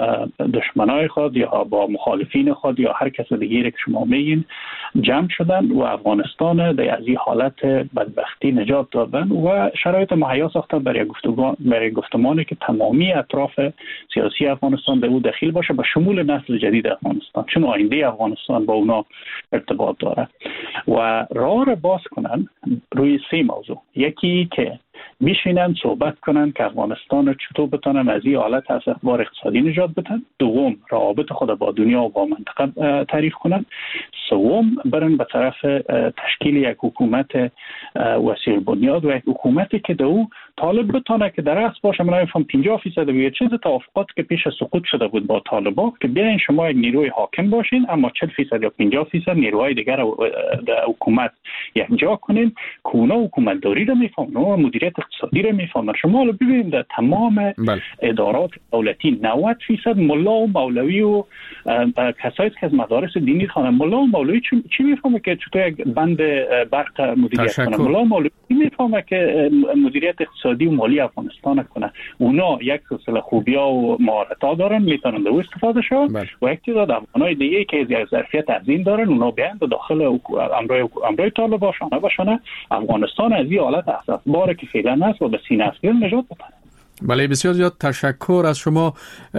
دشمنای خود یا با مخالفین خود یا هر کس دیگری که شما میگین جمع شدن و افغانستان در از این حالت بدبختی نجات دادن و شرایط مهیا ساختن برای گفتمانی که تمامی اطراف سیاسی افغانستان در او دخیل باشه، با شمول نسل جدید افغانستان، چون آینده افغانستان با اونا ارتباط داره و راه را باز کنن روی 3 موضوع. یکی که بشینن صحبت کنن که افغانستان چطور بتونن از این حالت از اخبار اقتصادی نجات بدن. دوم، روابط خود با دنیا و با منطقه تعریف کنن. سوم، برن به طرف تشکیل یک حکومت وسیع البنیاد و یک حکومتی که دو طالب بتونه که در اصل باشه. من نمیفهم 50% به چیز توافقات که پیش سقوط شده بود با طالبا که بیاین شما یک نیروی حاکم باشین، اما 40% یا 50% نیروهای دیگر در حکومت یکجا کنین که اونا حکومت داری رو میفهمن، اونا مدیریت اقتصادی رو میفهمن. شما ببینید در تمام ادارات دولتی 90% ملا و مولوی و کسایی که از مدارس دینی خوانن. ملا و مولوی چی میفهمه که چطور یک بند برق مدیریت کنه؟ ملا و مولوی میفهمه که مدیریت اقتصادی و مالی افغانستان کنه. اونا یک سلسله خوبی‌ها و مهارت‌ها دارن، میتونن دو استفاده شون و یک تعداد افغانای دیگه که از ظرفیت عظیم دارن، اونا بیان داخل امرای طالبان باشن افغانستان از این حالت اساس‌باره که فعلا هست و به سینه افغان نجات بدن. بله، بسیار زیاد تشکر از شما.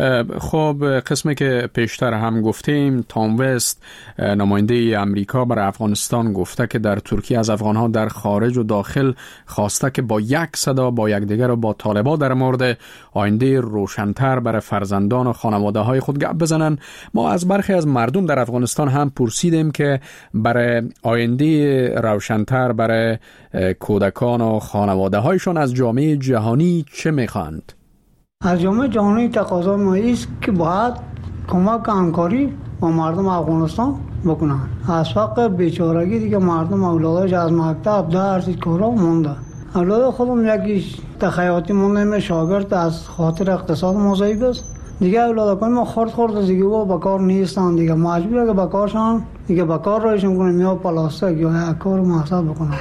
خب قسمی که پیشتر هم گفتیم، تام وست نماینده امریکا برای افغانستان گفته که در ترکیه از افغانها در خارج و داخل خواسته که با یک صدا با یکدیگر و با طالبان در مورد آینده روشن‌تر برای فرزندان و خانواده‌های خود گپ بزنن. ما از برخی از مردم در افغانستان هم پرسیدیم که برای آینده روشن‌تر برای کودکان و خانواده‌هایشان از جامعه جهانی چه می‌خواند؟ از جامعه جهانی تقاضا ما است که باید کمک همکاری با مردم افغانستان بکنن. از فقر بیچارگی دیگه مردم اولادش از مکتب درس کارا مونده. اولاد خودم یکیش تخیاتی مونده، شاگرد از خاطر اقتصاد موضعی است. دیگه اولادکان ما خورد دیگه و با کار نیستن، دیگه مجبوره که با کارشان دیگه با کار رایشون کنن یا پلاستیک یا یک کار مقصد بکنن.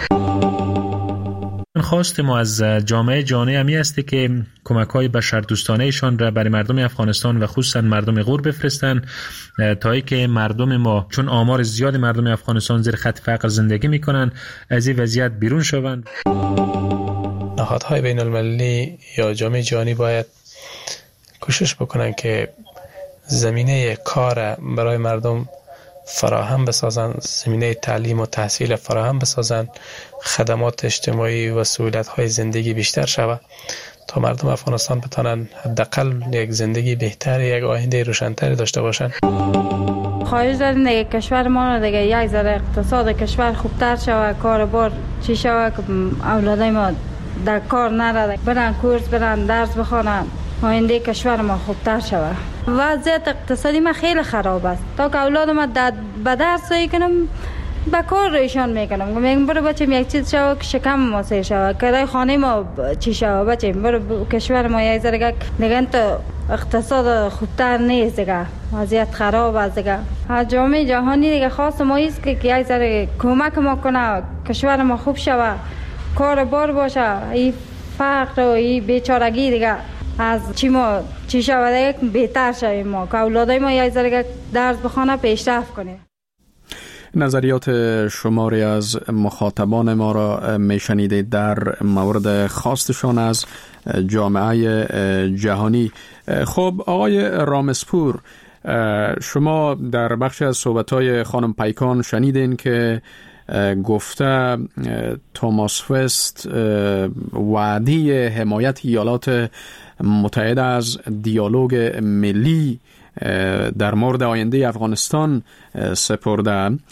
خواست ما از جامعه جهانی همی است که کمک‌های بشردوستانه ایشان را برای مردم افغانستان و خصوصا مردم غور بفرستن تا ای که مردم ما، چون آمار زیاد مردم افغانستان زیر خط فقر زندگی میکنن، از این وضعیت بیرون شوند. نهادهای بین المللی یا جامعه جهانی باید کوشش بکنن که زمینه کار برای مردم فراهم بسازن، زمینه تعلیم و تحصیل فراهم بسازن، خدمات اجتماعی و سهولت‌های زندگی بیشتر شود تا مردم افغانستان بتونن حداقل یک زندگی بهتر، یک آینده روشن‌تری داشته باشن. خواهش داریم دیگه کشور ما رو دیگه یک ذره اقتصاد کشور خوبتر شود، کار بار چی شود که اولادای ما در کار نره، برن کورس، برن درس بخونن، آینده کشور ما خوبتر شود. وضعیت اقتصادی ما خیلی خراب است. تا که اولاد ما به درس کنم به کار ایشان میکنم، میگم برو بچم یک چیز شو که شکم ما سیر شو، کرای خانه ما چی شو، بچم برو کشور ما یک ذره دیگه تو اقتصاد خوبتر نیست دیگه، وضعیت خراب است دیگه. جامعه جهانی دیگه خواست ما است که یک ذره کمک ما کنه، کشور ما خوب شود، کار بار باشه، این فقر و این بیچارگی دیگه از چی شود بهتر شویم، ما که اولادای ما یک ذره درس بخونه پیشرفت کنیم. نظریات شماری از مخاطبان ما را میشنیدید در مورد خواستشان از جامعه جهانی. خب آقای رامسپور، شما در بخش از صحبت‌های خانم پیکان شنیدین که گفته توماس وست وعده حمایت ایالات متحده از دیالوگ ملی در مورد آینده افغانستان سپرده.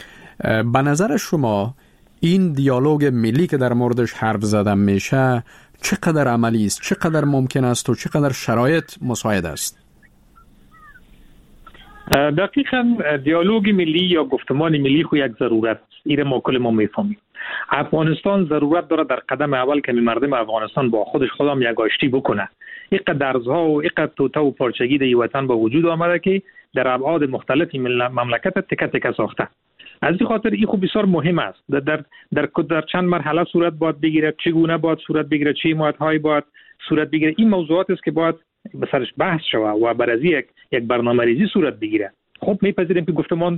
به نظر شما این دیالوگ ملی که در موردش حرف زدن میشه چقدر عملی است، چقدر ممکن است و چقدر شرایط مساعد است؟ دقیقاً دیالوگ ملی یا گفتمان ملی خو یک ضرورت است. این ما کل ما میفهمیم. افغانستان ضرورت داره در قدم اول که مردم افغانستان با خودم یک آشتی بکنه. اینقدر درزها و اینقدر توته و پارچگی در وطن با وجود آمده که در ابعاد مختلفی مملکت تکه تکه ساخته. از این خاطر این خوب بسیار مهم است. در چند مرحله صورت باید بگیره، چگونه باید صورت بگیره، چه حمایت‌هایی باید صورت بگیره. این موضوعات است که باید به سرش بحث شود و بر از یک برنامه‌ریزی صورت بگیره. خب میپذیریم که گفتمان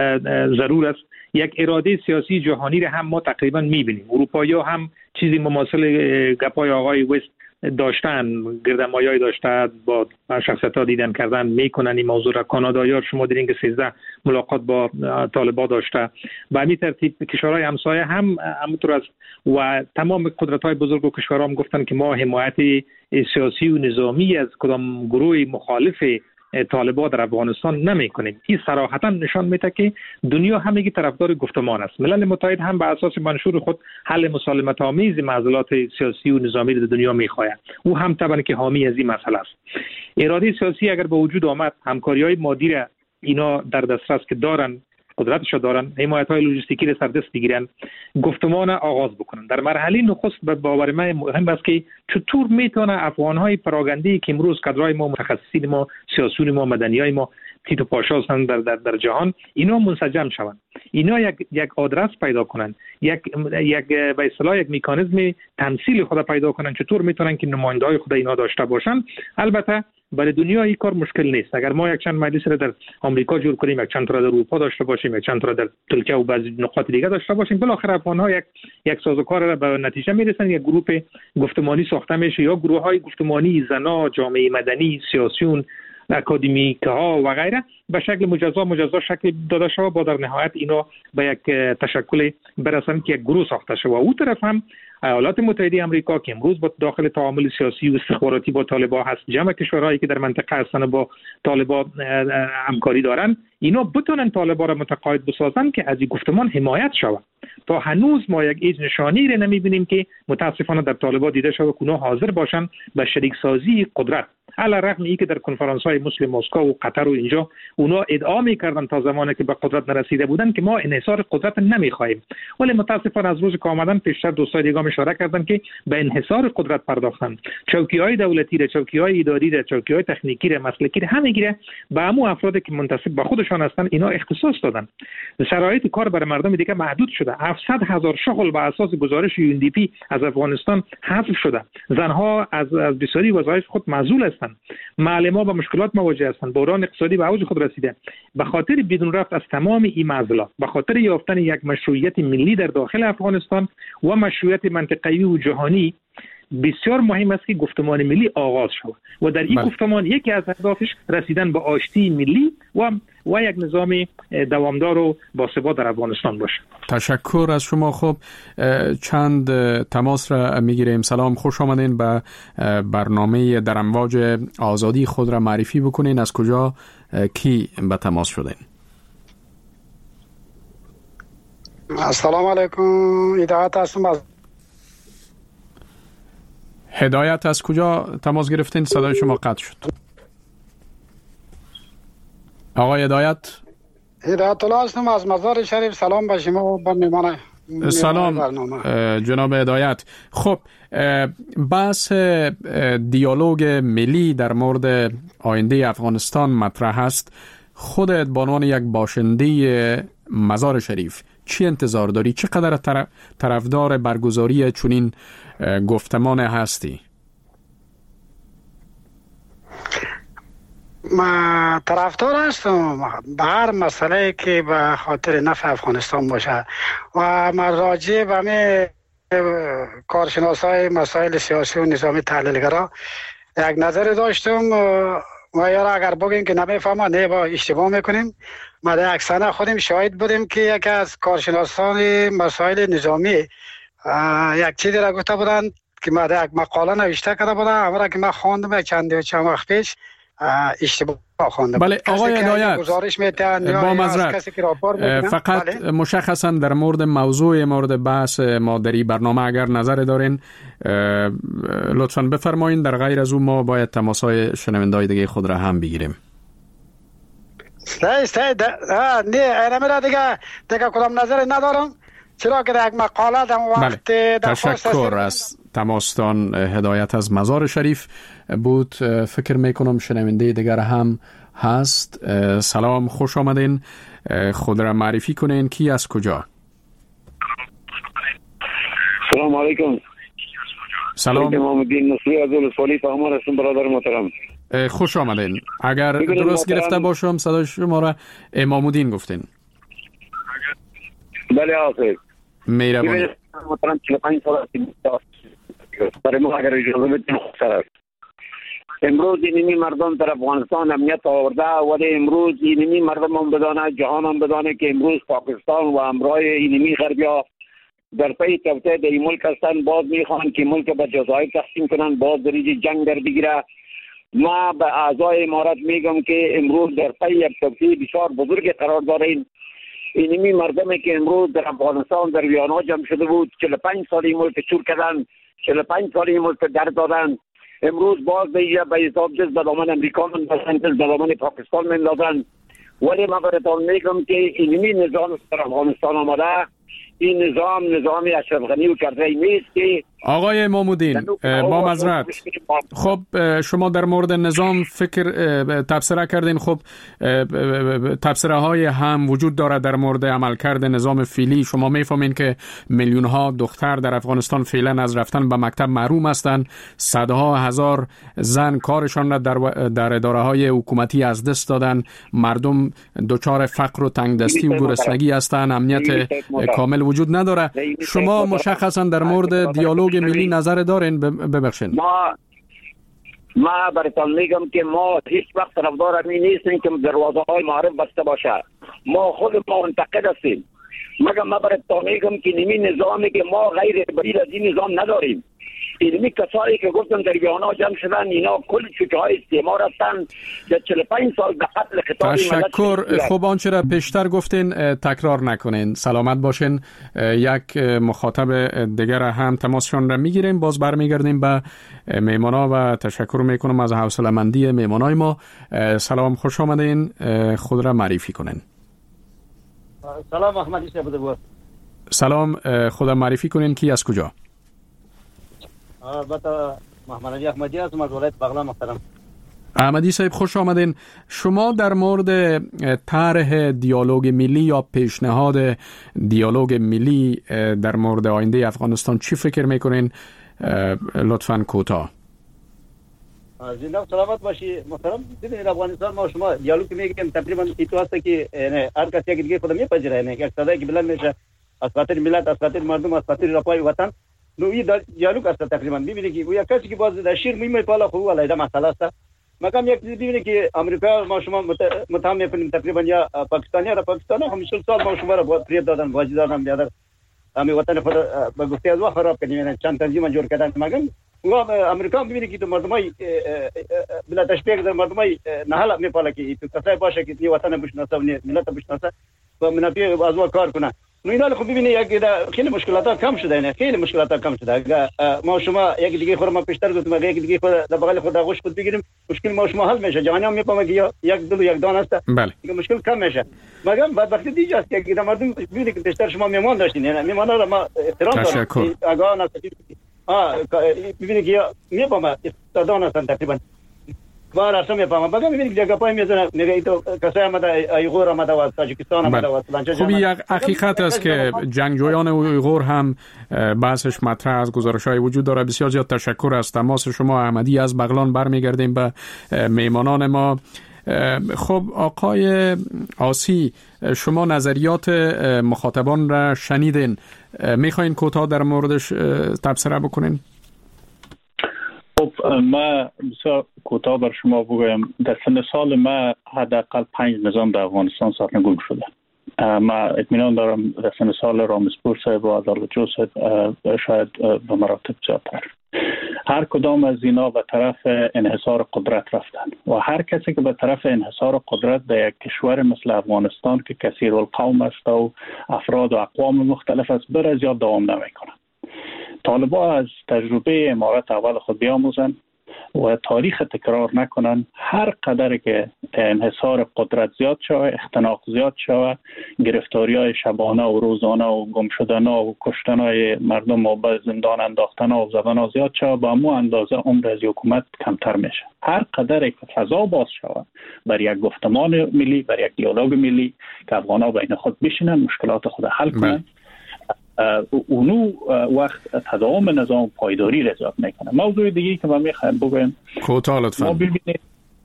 ضرور است. یک اراده سیاسی جهانی را هم ما تقریبا میبینیم. اروپایی‌ها هم چیزی مماثل گپای آقای وست داشتن، گردمایه‌ای داشته، با شخصیت‌ها دیدن کردن میکنن این موضوع را. کانادایی‌ها شما دیدین که 13 ملاقات با طالبان داشته. به همین ترتیب کشورهای همسایه هم همونطور است و تمام قدرت‌های بزرگ و کشورها هم گفتن که ما حمایت سیاسی و نظامی از کدام گروه مخالف طالبان در افغانستان نمی‌کنیم. این صراحتاً نشان میده که دنیا همگی طرفدار گفتمان است. ملل متحد هم به اساس منشور خود حل مسالمت آمیز معضلات سیاسی و نظامی در دنیا می‌خواهد. او هم طبعاً که حامی از این مسئله است. اراده سیاسی اگر به وجود آمد، همکاری‌های مادی را اینا در دسترس که دارن، قدرتش دارن، حمایت‌های لوجستیکی را سر دست بگیرن، گفتمان آغاز بکنن. در مرحله نخست به باور من مهم است که چطور میتونه افغان‌های پراگنده‌ای که امروز کادرای ما، متخصصین ما، سیاسیون ما، مدنیای ما تیت و پاشا هستند در جهان، اینا منسجم شوند. اینا یک آدرس پیدا کنن، یک به اصطلاح یک مکانیزم تمثیل خود پیدا کنن. چطور میتونن که نماینده‌های خود اینا داشته باشن. البته برای دنیا این کار مشکل نیست. اگر ما یک چند مجلس را در آمریکا جور کنیم، یک چند تا در اروپا داشته باشیم، یک چند تا در ترکیه و بعضی نقاط دیگه داشته باشیم، بالاخره افغان‌ها یک سازوکار را به نتیجه میرسن. یک گروه گفتمانی ساخته میشه یا گروه‌های گفتمانی زنا، جامعه مدنی، سیاسیون، اکادمیک‌ها و غیره به شکل مجزا شکل داده شود با در نهایت اینا به یک تشکل برسن که یک گروه ساخته شود. او طرف هم ایالات متحده آمریکا که امروز با داخل تعامل سیاسی و استخباراتی با طالبان هست، جمع کشورهایی که در منطقه هستن با طالبان همکاری دارن، اینا بتونن طالبان را متقاعد بسازن که از این گفتمان حمایت شود. تا هنوز ما یک ایج نشانی را نمیبینیم که متاسفانه در طالبان دیده شود که اونا حاضر باشن به شریک سازی قدرت. علی رغم اینکه در کنفرانس‌های مثل مسکو و قطر و اینجا اونا ادعا می‌کردن تا زمانی که به قدرت نرسیده بودن که ما انحصار قدرت نمی‌خوایم، ولی متاسفانه از روز که آمدن پیشتر دوستای دیگه اشاره کردن که به انحصار قدرت پرداختن. چوکی‌های دولتی را، چوکی‌های اداری را، چوکی‌های تکنیکی را، مسلکی را، همه گیره به همون افرادی که منتسب به خودشان هستن اینا اختصاص دادن. شرایط کار برای مردم دیگه محدود شده. 700,000 شغل به اساس گزارش UNDP از افغانستان حذف شده. زنها از بسیاری وظایف خود معزول هستند. معلم‌ها با مشکلات مواجه هستند. بحران اقتصادی به اوج خود رسیده. به خاطر بدون رفت از تمام این معضلات، به خاطر یافتن یک مشروعیت ملی در داخل افغانستان و مشروعیت منطقه‌ای و جهانی، بسیار مهم است که گفتمان ملی آغاز شود و در این گفتمان یکی از اهدافش رسیدن به آشتی ملی و یک نظام دوامدار و باثبات در افغانستان باشه. تشکر از شما. خب چند تماس را میگیریم. سلام، خوش آمدین به برنامه در امواج آزادی. خود را معرفی بکنین، از کجا کی به تماس شدین؟ السلام علیکم، هدایت هستم. هدایت از کجا تماس گرفتین؟ صدای شما قطع شد. آقای هدایت الله هستم از مزار شریف. سلام به شما و به میهمان. سلام جناب هدایت. خب بحث دیالوگ ملی در مورد آینده افغانستان مطرح است. خودت به عنوان یک باشنده مزار شریف چی انتظار داری؟ چقدر طرفدار برگزاری چنین گفتمان هستی؟ ما طرفدار هستم به هر مسئله که به خاطر نفع افغانستان باشه و ما راجع به همه کارشناسای مسائل سیاسی و نظامی تحلیلگرا یک نظر داشتم و یارا اگر بگیم که نمیفهمه نه با اشتباه میکنیم. ما در اکسانه خودم شاهد بودیم که یکی از کارشناسان مسائل نظامی یک چیزی را گفته بودن که ما در یک مقاله نوشته کرده بودن، امرا که من خواندم چند وقت پیش اشتباه خوانده. بله آقای هدایت، گزارش میدن با معذرت کسی که راپور میکنه. فقط بله؟ مشخصا در مورد بحث ما در این برنامه اگر نظر دارین لطفاً بفرمایین. در غیر از اون ما باید تماسهای شنونده‌های دیگه خود را هم بگیریم. نه اینا دیگه کدام نظر ندارم، چرا که یک مقاله در وقت تشکر از تماستان. هدایت از مزار شریف بود. فکر میکنم شنونده دیگر هم هست. سلام، خوش آمدین. خود را معرفی کنین، کی از کجا؟ سلام علیکم. سلام. محمدین نصری از اولسوالی فهمان هستم برادر محترم. خوش آمدین. اگر درست گرفته باشم صدای شما را امام‌الدین گفتین. بله آصف. مهربانی. محترم 45 سال است برای ما اگر اجازه بدین خوشتر است. امروز اینمی مردم در افغانستان امنیت آورده، ولی امروز اینمی مردم هم بدانه، جهان هم بدانه که امروز پاکستان و همراه اینمی غربیا در پی توطئه در این ملک هستند. باز میخوان که ملک به جزایر تقسیم کنن، باز در اینجا جنگ در بگیره. ما به اعضای امارات میگم که امروز در پی یک توطئه بسیار بزرگ قرار داریم. اینمی مردمی که امروز در افغانستان در ویانا جمع شده بود، 45 سال این ملک چور کردن، 45 سال این ملک در دادن، امروز باز به حساب جز به دامن امریکا مندازن، جز به دامن پاکستان مندازن. ولی من براتون میگم که اینمی نظام در افغانستان آمده، این نظام اشرف غنی و کرزی نیست که آقای امام‌الدین با معذرت. خب شما در مورد نظام تبصره کردین. خب تبصره های هم وجود داره در مورد عملکرد نظام فعلی. شما میفهمین که میلیون ها دختر در افغانستان فعلا از رفتن به مکتب محروم هستند. صدها هزار زن کارشان را در اداره های حکومتی از دست دادن. مردم دچار فقر و تنگدستی و گرسنگی هستند. امنیت کامل وجود نداره. شما مشخصا در مورد دیالوگ ملی نظر دارین؟ ببخشید. ما براتون میگم که ما هیچ وقت طرفدار همین نیستیم که دروازه های معارف بسته باشه. ما خود منتقد هستیم. مگر ما براتون میگم که نمی نظامی که ما غیر بدیل از این نظام نداریم. اینمی کسایی که گفتن در ویانا جمع شدن، اینا کل چوکه های استعمار هستن. در 45 سال به قتل خطاب تشکر. خب آنچه را پیشتر گفتین تکرار نکنین. سلامت باشین. یک مخاطب دیگر هم تماسشان را میگیریم، باز برمیگردیم به میمانا و تشکر میکنم از حوصله‌مندی میمانای ما. سلام، خوش آمدین. خود را معرفی کنین. سلام احمدی صاحب. سلام، خود را معرفی کنین. کی از کجا؟ البته محمد علی احمدی هستم از ولایت بغلان محترم. احمدی صاحب خوش آمدین. شما در مورد طرح دیالوگ ملی یا پیشنهاد دیالوگ ملی در مورد آینده افغانستان چی فکر میکنین؟ لطفاً کوتاه. زنده سلامت باشی محترم. ببینید افغانستان ما شما دیالوگ میگیم تقریبا اینطور است که هر کسی یک دیگه خودم میپذیره، نه یک صدایی که بلند میشه از خاطر ملت، از خاطر مردم، از خاطر رفاه وطن. نو این دیالوگ است تقریبا. ببینید که یک کسی که باز در شیر میمه بالا خوب ولی ده مسئله است. مقام یک ببینید که امریکا ما شما متهم میکنیم تقریبا یا پاکستانی را پاکستان هم 40 سال ما شما را فریب دادن، باجی دادن، بیادر همه وطن خود به گفته از خراب کردن، چند تنظیم جور کردن. مگم امریکا ببینید که تو مردمای بلا تشبیه در مردمای نهال میپاله که تو کسای باشه که نی وطن بشناسه و نی ملت بشناسه و منافع از کار کنه. نو اینا خب ببینید یک خیلی مشکلات کم شده، نه خیلی مشکلات کم شده. ما شما یک دیگه خود ما پیشتر گفتم یک دیگه خود در بغل خود آغوش خود بگیریم مشکل ما شما حل میشه. جوانان میفهمن که یک دل و یک دانه است. بله. مشکل کم میشه. مگر بعد وقتی دیگه است که مردم ببینید که بیشتر شما میمان داشتین، نه میمان را ما احترام داریم. آگاه نستید. ببینید که میفهمن دان هستن تقریبا. بار اصلا میفهمم. بگم ببینید جگه پای میزنه میگه تو کسای آمده ایغور آمده و تاجیکستان آمده و فلان. خب یک حقیقت است که جنگجویان ایغور هم بحثش مطرح از گزارش‌های وجود داره. بسیار زیاد تشکر از تماس شما احمدی از بغلان. برمیگردیم به میمانان ما. خب آقای آسی، شما نظریات مخاطبان را شنیدین، میخواین کوتاه در موردش تبصره بکنین؟ خب ما بسیار کوتاه بر شما بگویم. در سن سال ما حداقل 5 نظام در افغانستان سرنگون شده. ما اطمینان دارم در سن سال رامسپور صاحب و عدالتجو صاحب شاید به مراتب زیادتر. هر کدام از اینا به طرف انحصار قدرت رفتن و هر کسی که به طرف انحصار قدرت در یک کشور مثل افغانستان که کثیر القوم است و افراد و اقوام مختلف است بر زیاد دوام نمیکنن. طالبان از تجربه امارت اول خود بیاموزن و تاریخ تکرار نکنن. هر قدر که انحصار قدرت زیاد شود، اختناق زیاد شود، گرفتاری های شبانه و روزانه و گم شدن و کشتن های مردم و به زندان انداختن و زدن ها زیاد شود، با همون اندازه عمر از حکومت کمتر میشه. هر قدر که فضا باز شود بر یک گفتمان ملی، بر یک دیالوگ ملی که افغان‌ها بین خود بشینن مشکلات خود حل کنن، اونو وقت تداوم نظام پایداری را ایجاد میکنه. موضوع دیگه که من میخوایم بگم کوتاه لطفاً. ما ببینید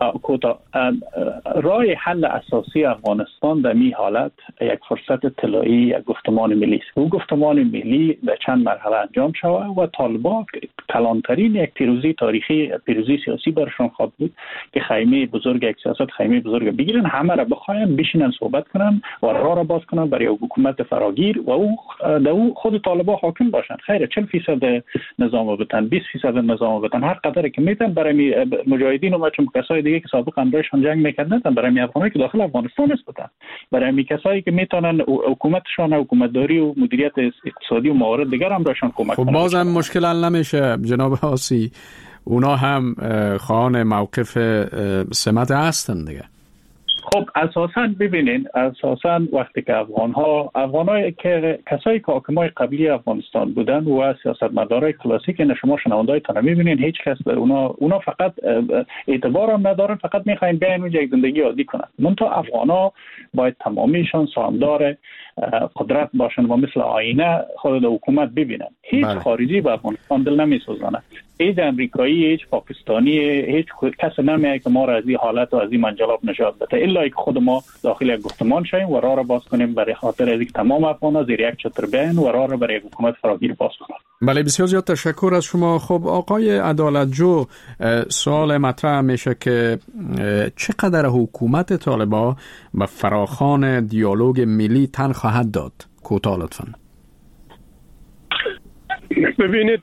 راه حل اساسی افغانستان در می حالت یک فرصت طلایی، یک گفتمان ملی است. او گفتمان ملی در چند مرحله انجام شود و طالبان کلانترین یک پیروزی تاریخی، پیروزی سیاسی برشان خواهد بود که خیمه بزرگ یک سیاست، خیمه بزرگ بگیرن، همه را بخواین بشینن صحبت کنن و راه را باز کنن برای حکومت فراگیر و او خود طالبان حاکم باشن. خیر 40% نظام بدن، 20% نظام بدن، هر قدر که میتن برای مجاهدین و کسای دیگه که سابقا برایشان جنگ میکردن، برای افغانایی که داخل افغانستان هستن، برای کسایی که میتونن حکومتشان، حکومتداری و مدیریت اقتصادی و موارد دیگر هم برایشان کمک کنن. خب بازم مشکل حل نمیشه جناب حاسی، اونا هم خواهان موقف سمت هستن دیگه. خب اساساً ببینین، اساساً وقتی که افغان‌های که کسایی که حاکمای قبلی افغانستان بودن و سیاستمدارای کلاسیک، این شما شنونده‌هایتون می‌بینین هیچ کس به اونا فقط اعتبار هم ندارن، فقط می‌خواین بیاین اونجا یک زندگی عادی کنن. منتها افغان‌ها باید تمامیشان سهامدار قدرت باشن و مثل آینه خود حکومت ببینن. هیچ خارجی به افغانستان دل نمی‌سوزانه. هیچ امریکایی، هیچ پاکستانی، هیچ کس نمیاد که ما را از این حالت و از این منجلاب نجات بده، الا که خود ما داخل یک گفتمان شیم و راه را باز کنیم برای خاطر از اینکه تمام افغان‌ها زیر یک چتر بیان و راه را برای حکومت فراگیر باز کنیم. بله، بسیار زیاد تشکر از شما. خب آقای عدالتجو، سوال مطرح میشه که چقدر حکومت طالبان به فراخوان دیالوگ ملی تن خواهد داد؟ کوتاه لطفاً. ببینید،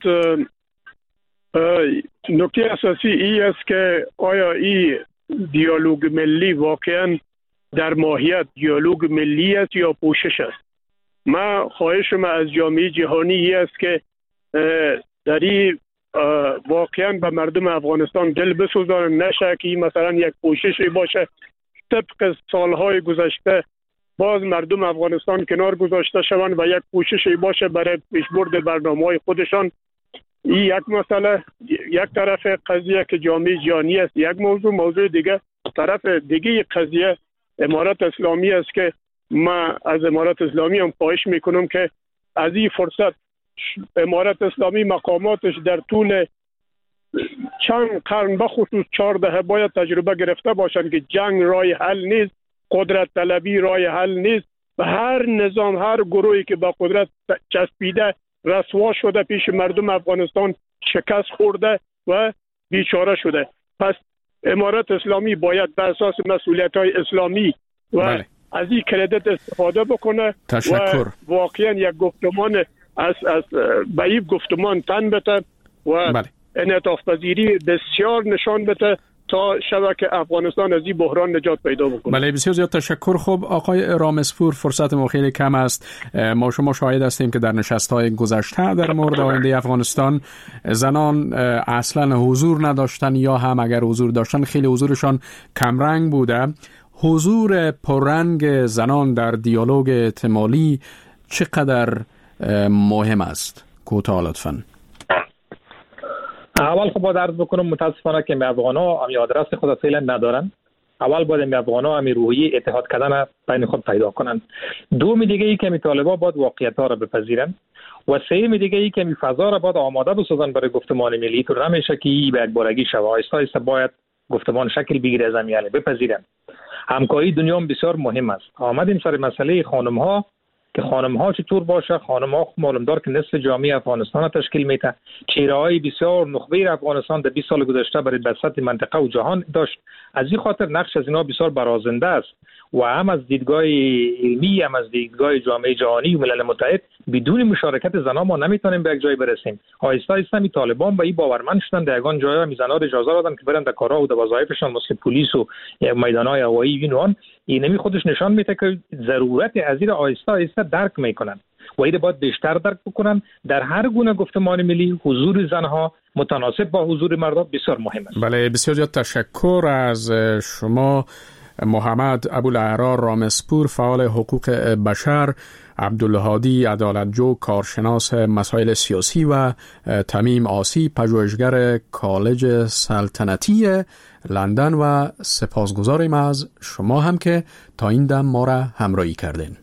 نکته اساسی ای است که آیا این دیالوگ ملی واقعا در ماهیت دیالوگ ملی است یا پوشش است؟ من خواهشم از جامعه جهانی ای است که در این واقعا به مردم افغانستان دل بسوزانند، نشه که این مثلا یک پوششی باشه طبق سالهای گذشته باز مردم افغانستان کنار گذاشته شوند و یک پوششی باشه برای پیشبرد برنامه‌های خودشان. این یک مسئله، یک طرف قضیه که جامعه جهانی است، یک موضوع دیگه، طرف دیگه قضیه امارت اسلامی است که من از امارت اسلامی هم خواهش میکنم که از این فرصت امارت اسلامی مقاماتش در طول چند قرن بخصوص 14 باید تجربه گرفته باشند که جنگ راه حل نیست، قدرت طلبی راه حل نیست و هر نظام، هر گروهی که با قدرت چسبیده رسوا شده پیش مردم افغانستان شکست خورده و بیچاره شده. پس امارت اسلامی باید به اساس مسئولیت‌های اسلامی و از این کردیت استفاده بکنه. تشکر. و واقعا یک گفتمان از به این گفتمان تن بده و انعطاف پذیری بسیار نشان بده تا شبکه افغانستان از این بحران نجات پیدا بکنه. بله، بسیار زیاد تشکر. خب آقای رامسپور، فرصت ما خیلی کم است. ما شما شاهد هستیم که در نشست‌های گذشته در مورد آینده افغانستان زنان اصلا حضور نداشتن یا هم اگر حضور داشتن خیلی حضورشان کمرنگ بوده. حضور پررنگ زنان در دیالوگ احتمالی چقدر مهم است؟ کوتاه لطفاً. اول خب باید عرض بکنم متاسفانه که افغان‌ها همی آدرس خود فعلا ندارن. اول باید افغان‌ها همی روحیه اتحاد کردن بین خود پیدا کنن. دوم دیگه ای که طالبان باید واقعیت‌ها را بپذیرن و سوم دیگه ای که فضا را باید آماده بسازن برای گفتمان ملی. تو نمیشه که به یک بارگی شود، آهسته آهسته باید گفتمان شکل بگیره، زمینه بپذیرن. همکاری دنیا بسیار مهم است. آمدیم سر مسئله خانم‌ها که خانم‌ها چطور باشه. خانم‌ها معلوم دار که نصف جامعه افغانستان تشکیل میده. چهره‌های بسیار نخبه افغانستان در 20 سال گذشته برای بساط منطقه و جهان داشت. از این خاطر نقش از اینا بسیار برازنده است و هم از دیدگاه علمی هم از دیدگاه جامعه جهانی و ملل متحد بدون مشارکت زنها ما نمیتونیم به یک جای برسیم. آهسته آهسته می طالبان به این باورمند شدن، در یگان جاها می زنها اجازه دادن که برن در کارها و در وظایفشان مثل پلیس و میدانهای هوایی اینوان. اینمی خودش نشان میده که ضرورت از این آهسته آهسته درک میکنن و این باید بیشتر درک بکنن. در هر گونه گفتمان ملی حضور زنها متناسب با حضور مردان بسیار مهم است. بله، بسیار زیاد تشکر از شما محمد ابوالاحرار رامسپور، فعال حقوق بشر، عبدالهادی عدالتجو، کارشناس مسائل سیاسی و تمیم آسی، پژوهشگر کالج سلطنتی لندن و سپاسگزاریم از شما هم که تا این دم ما را همراهی کردین.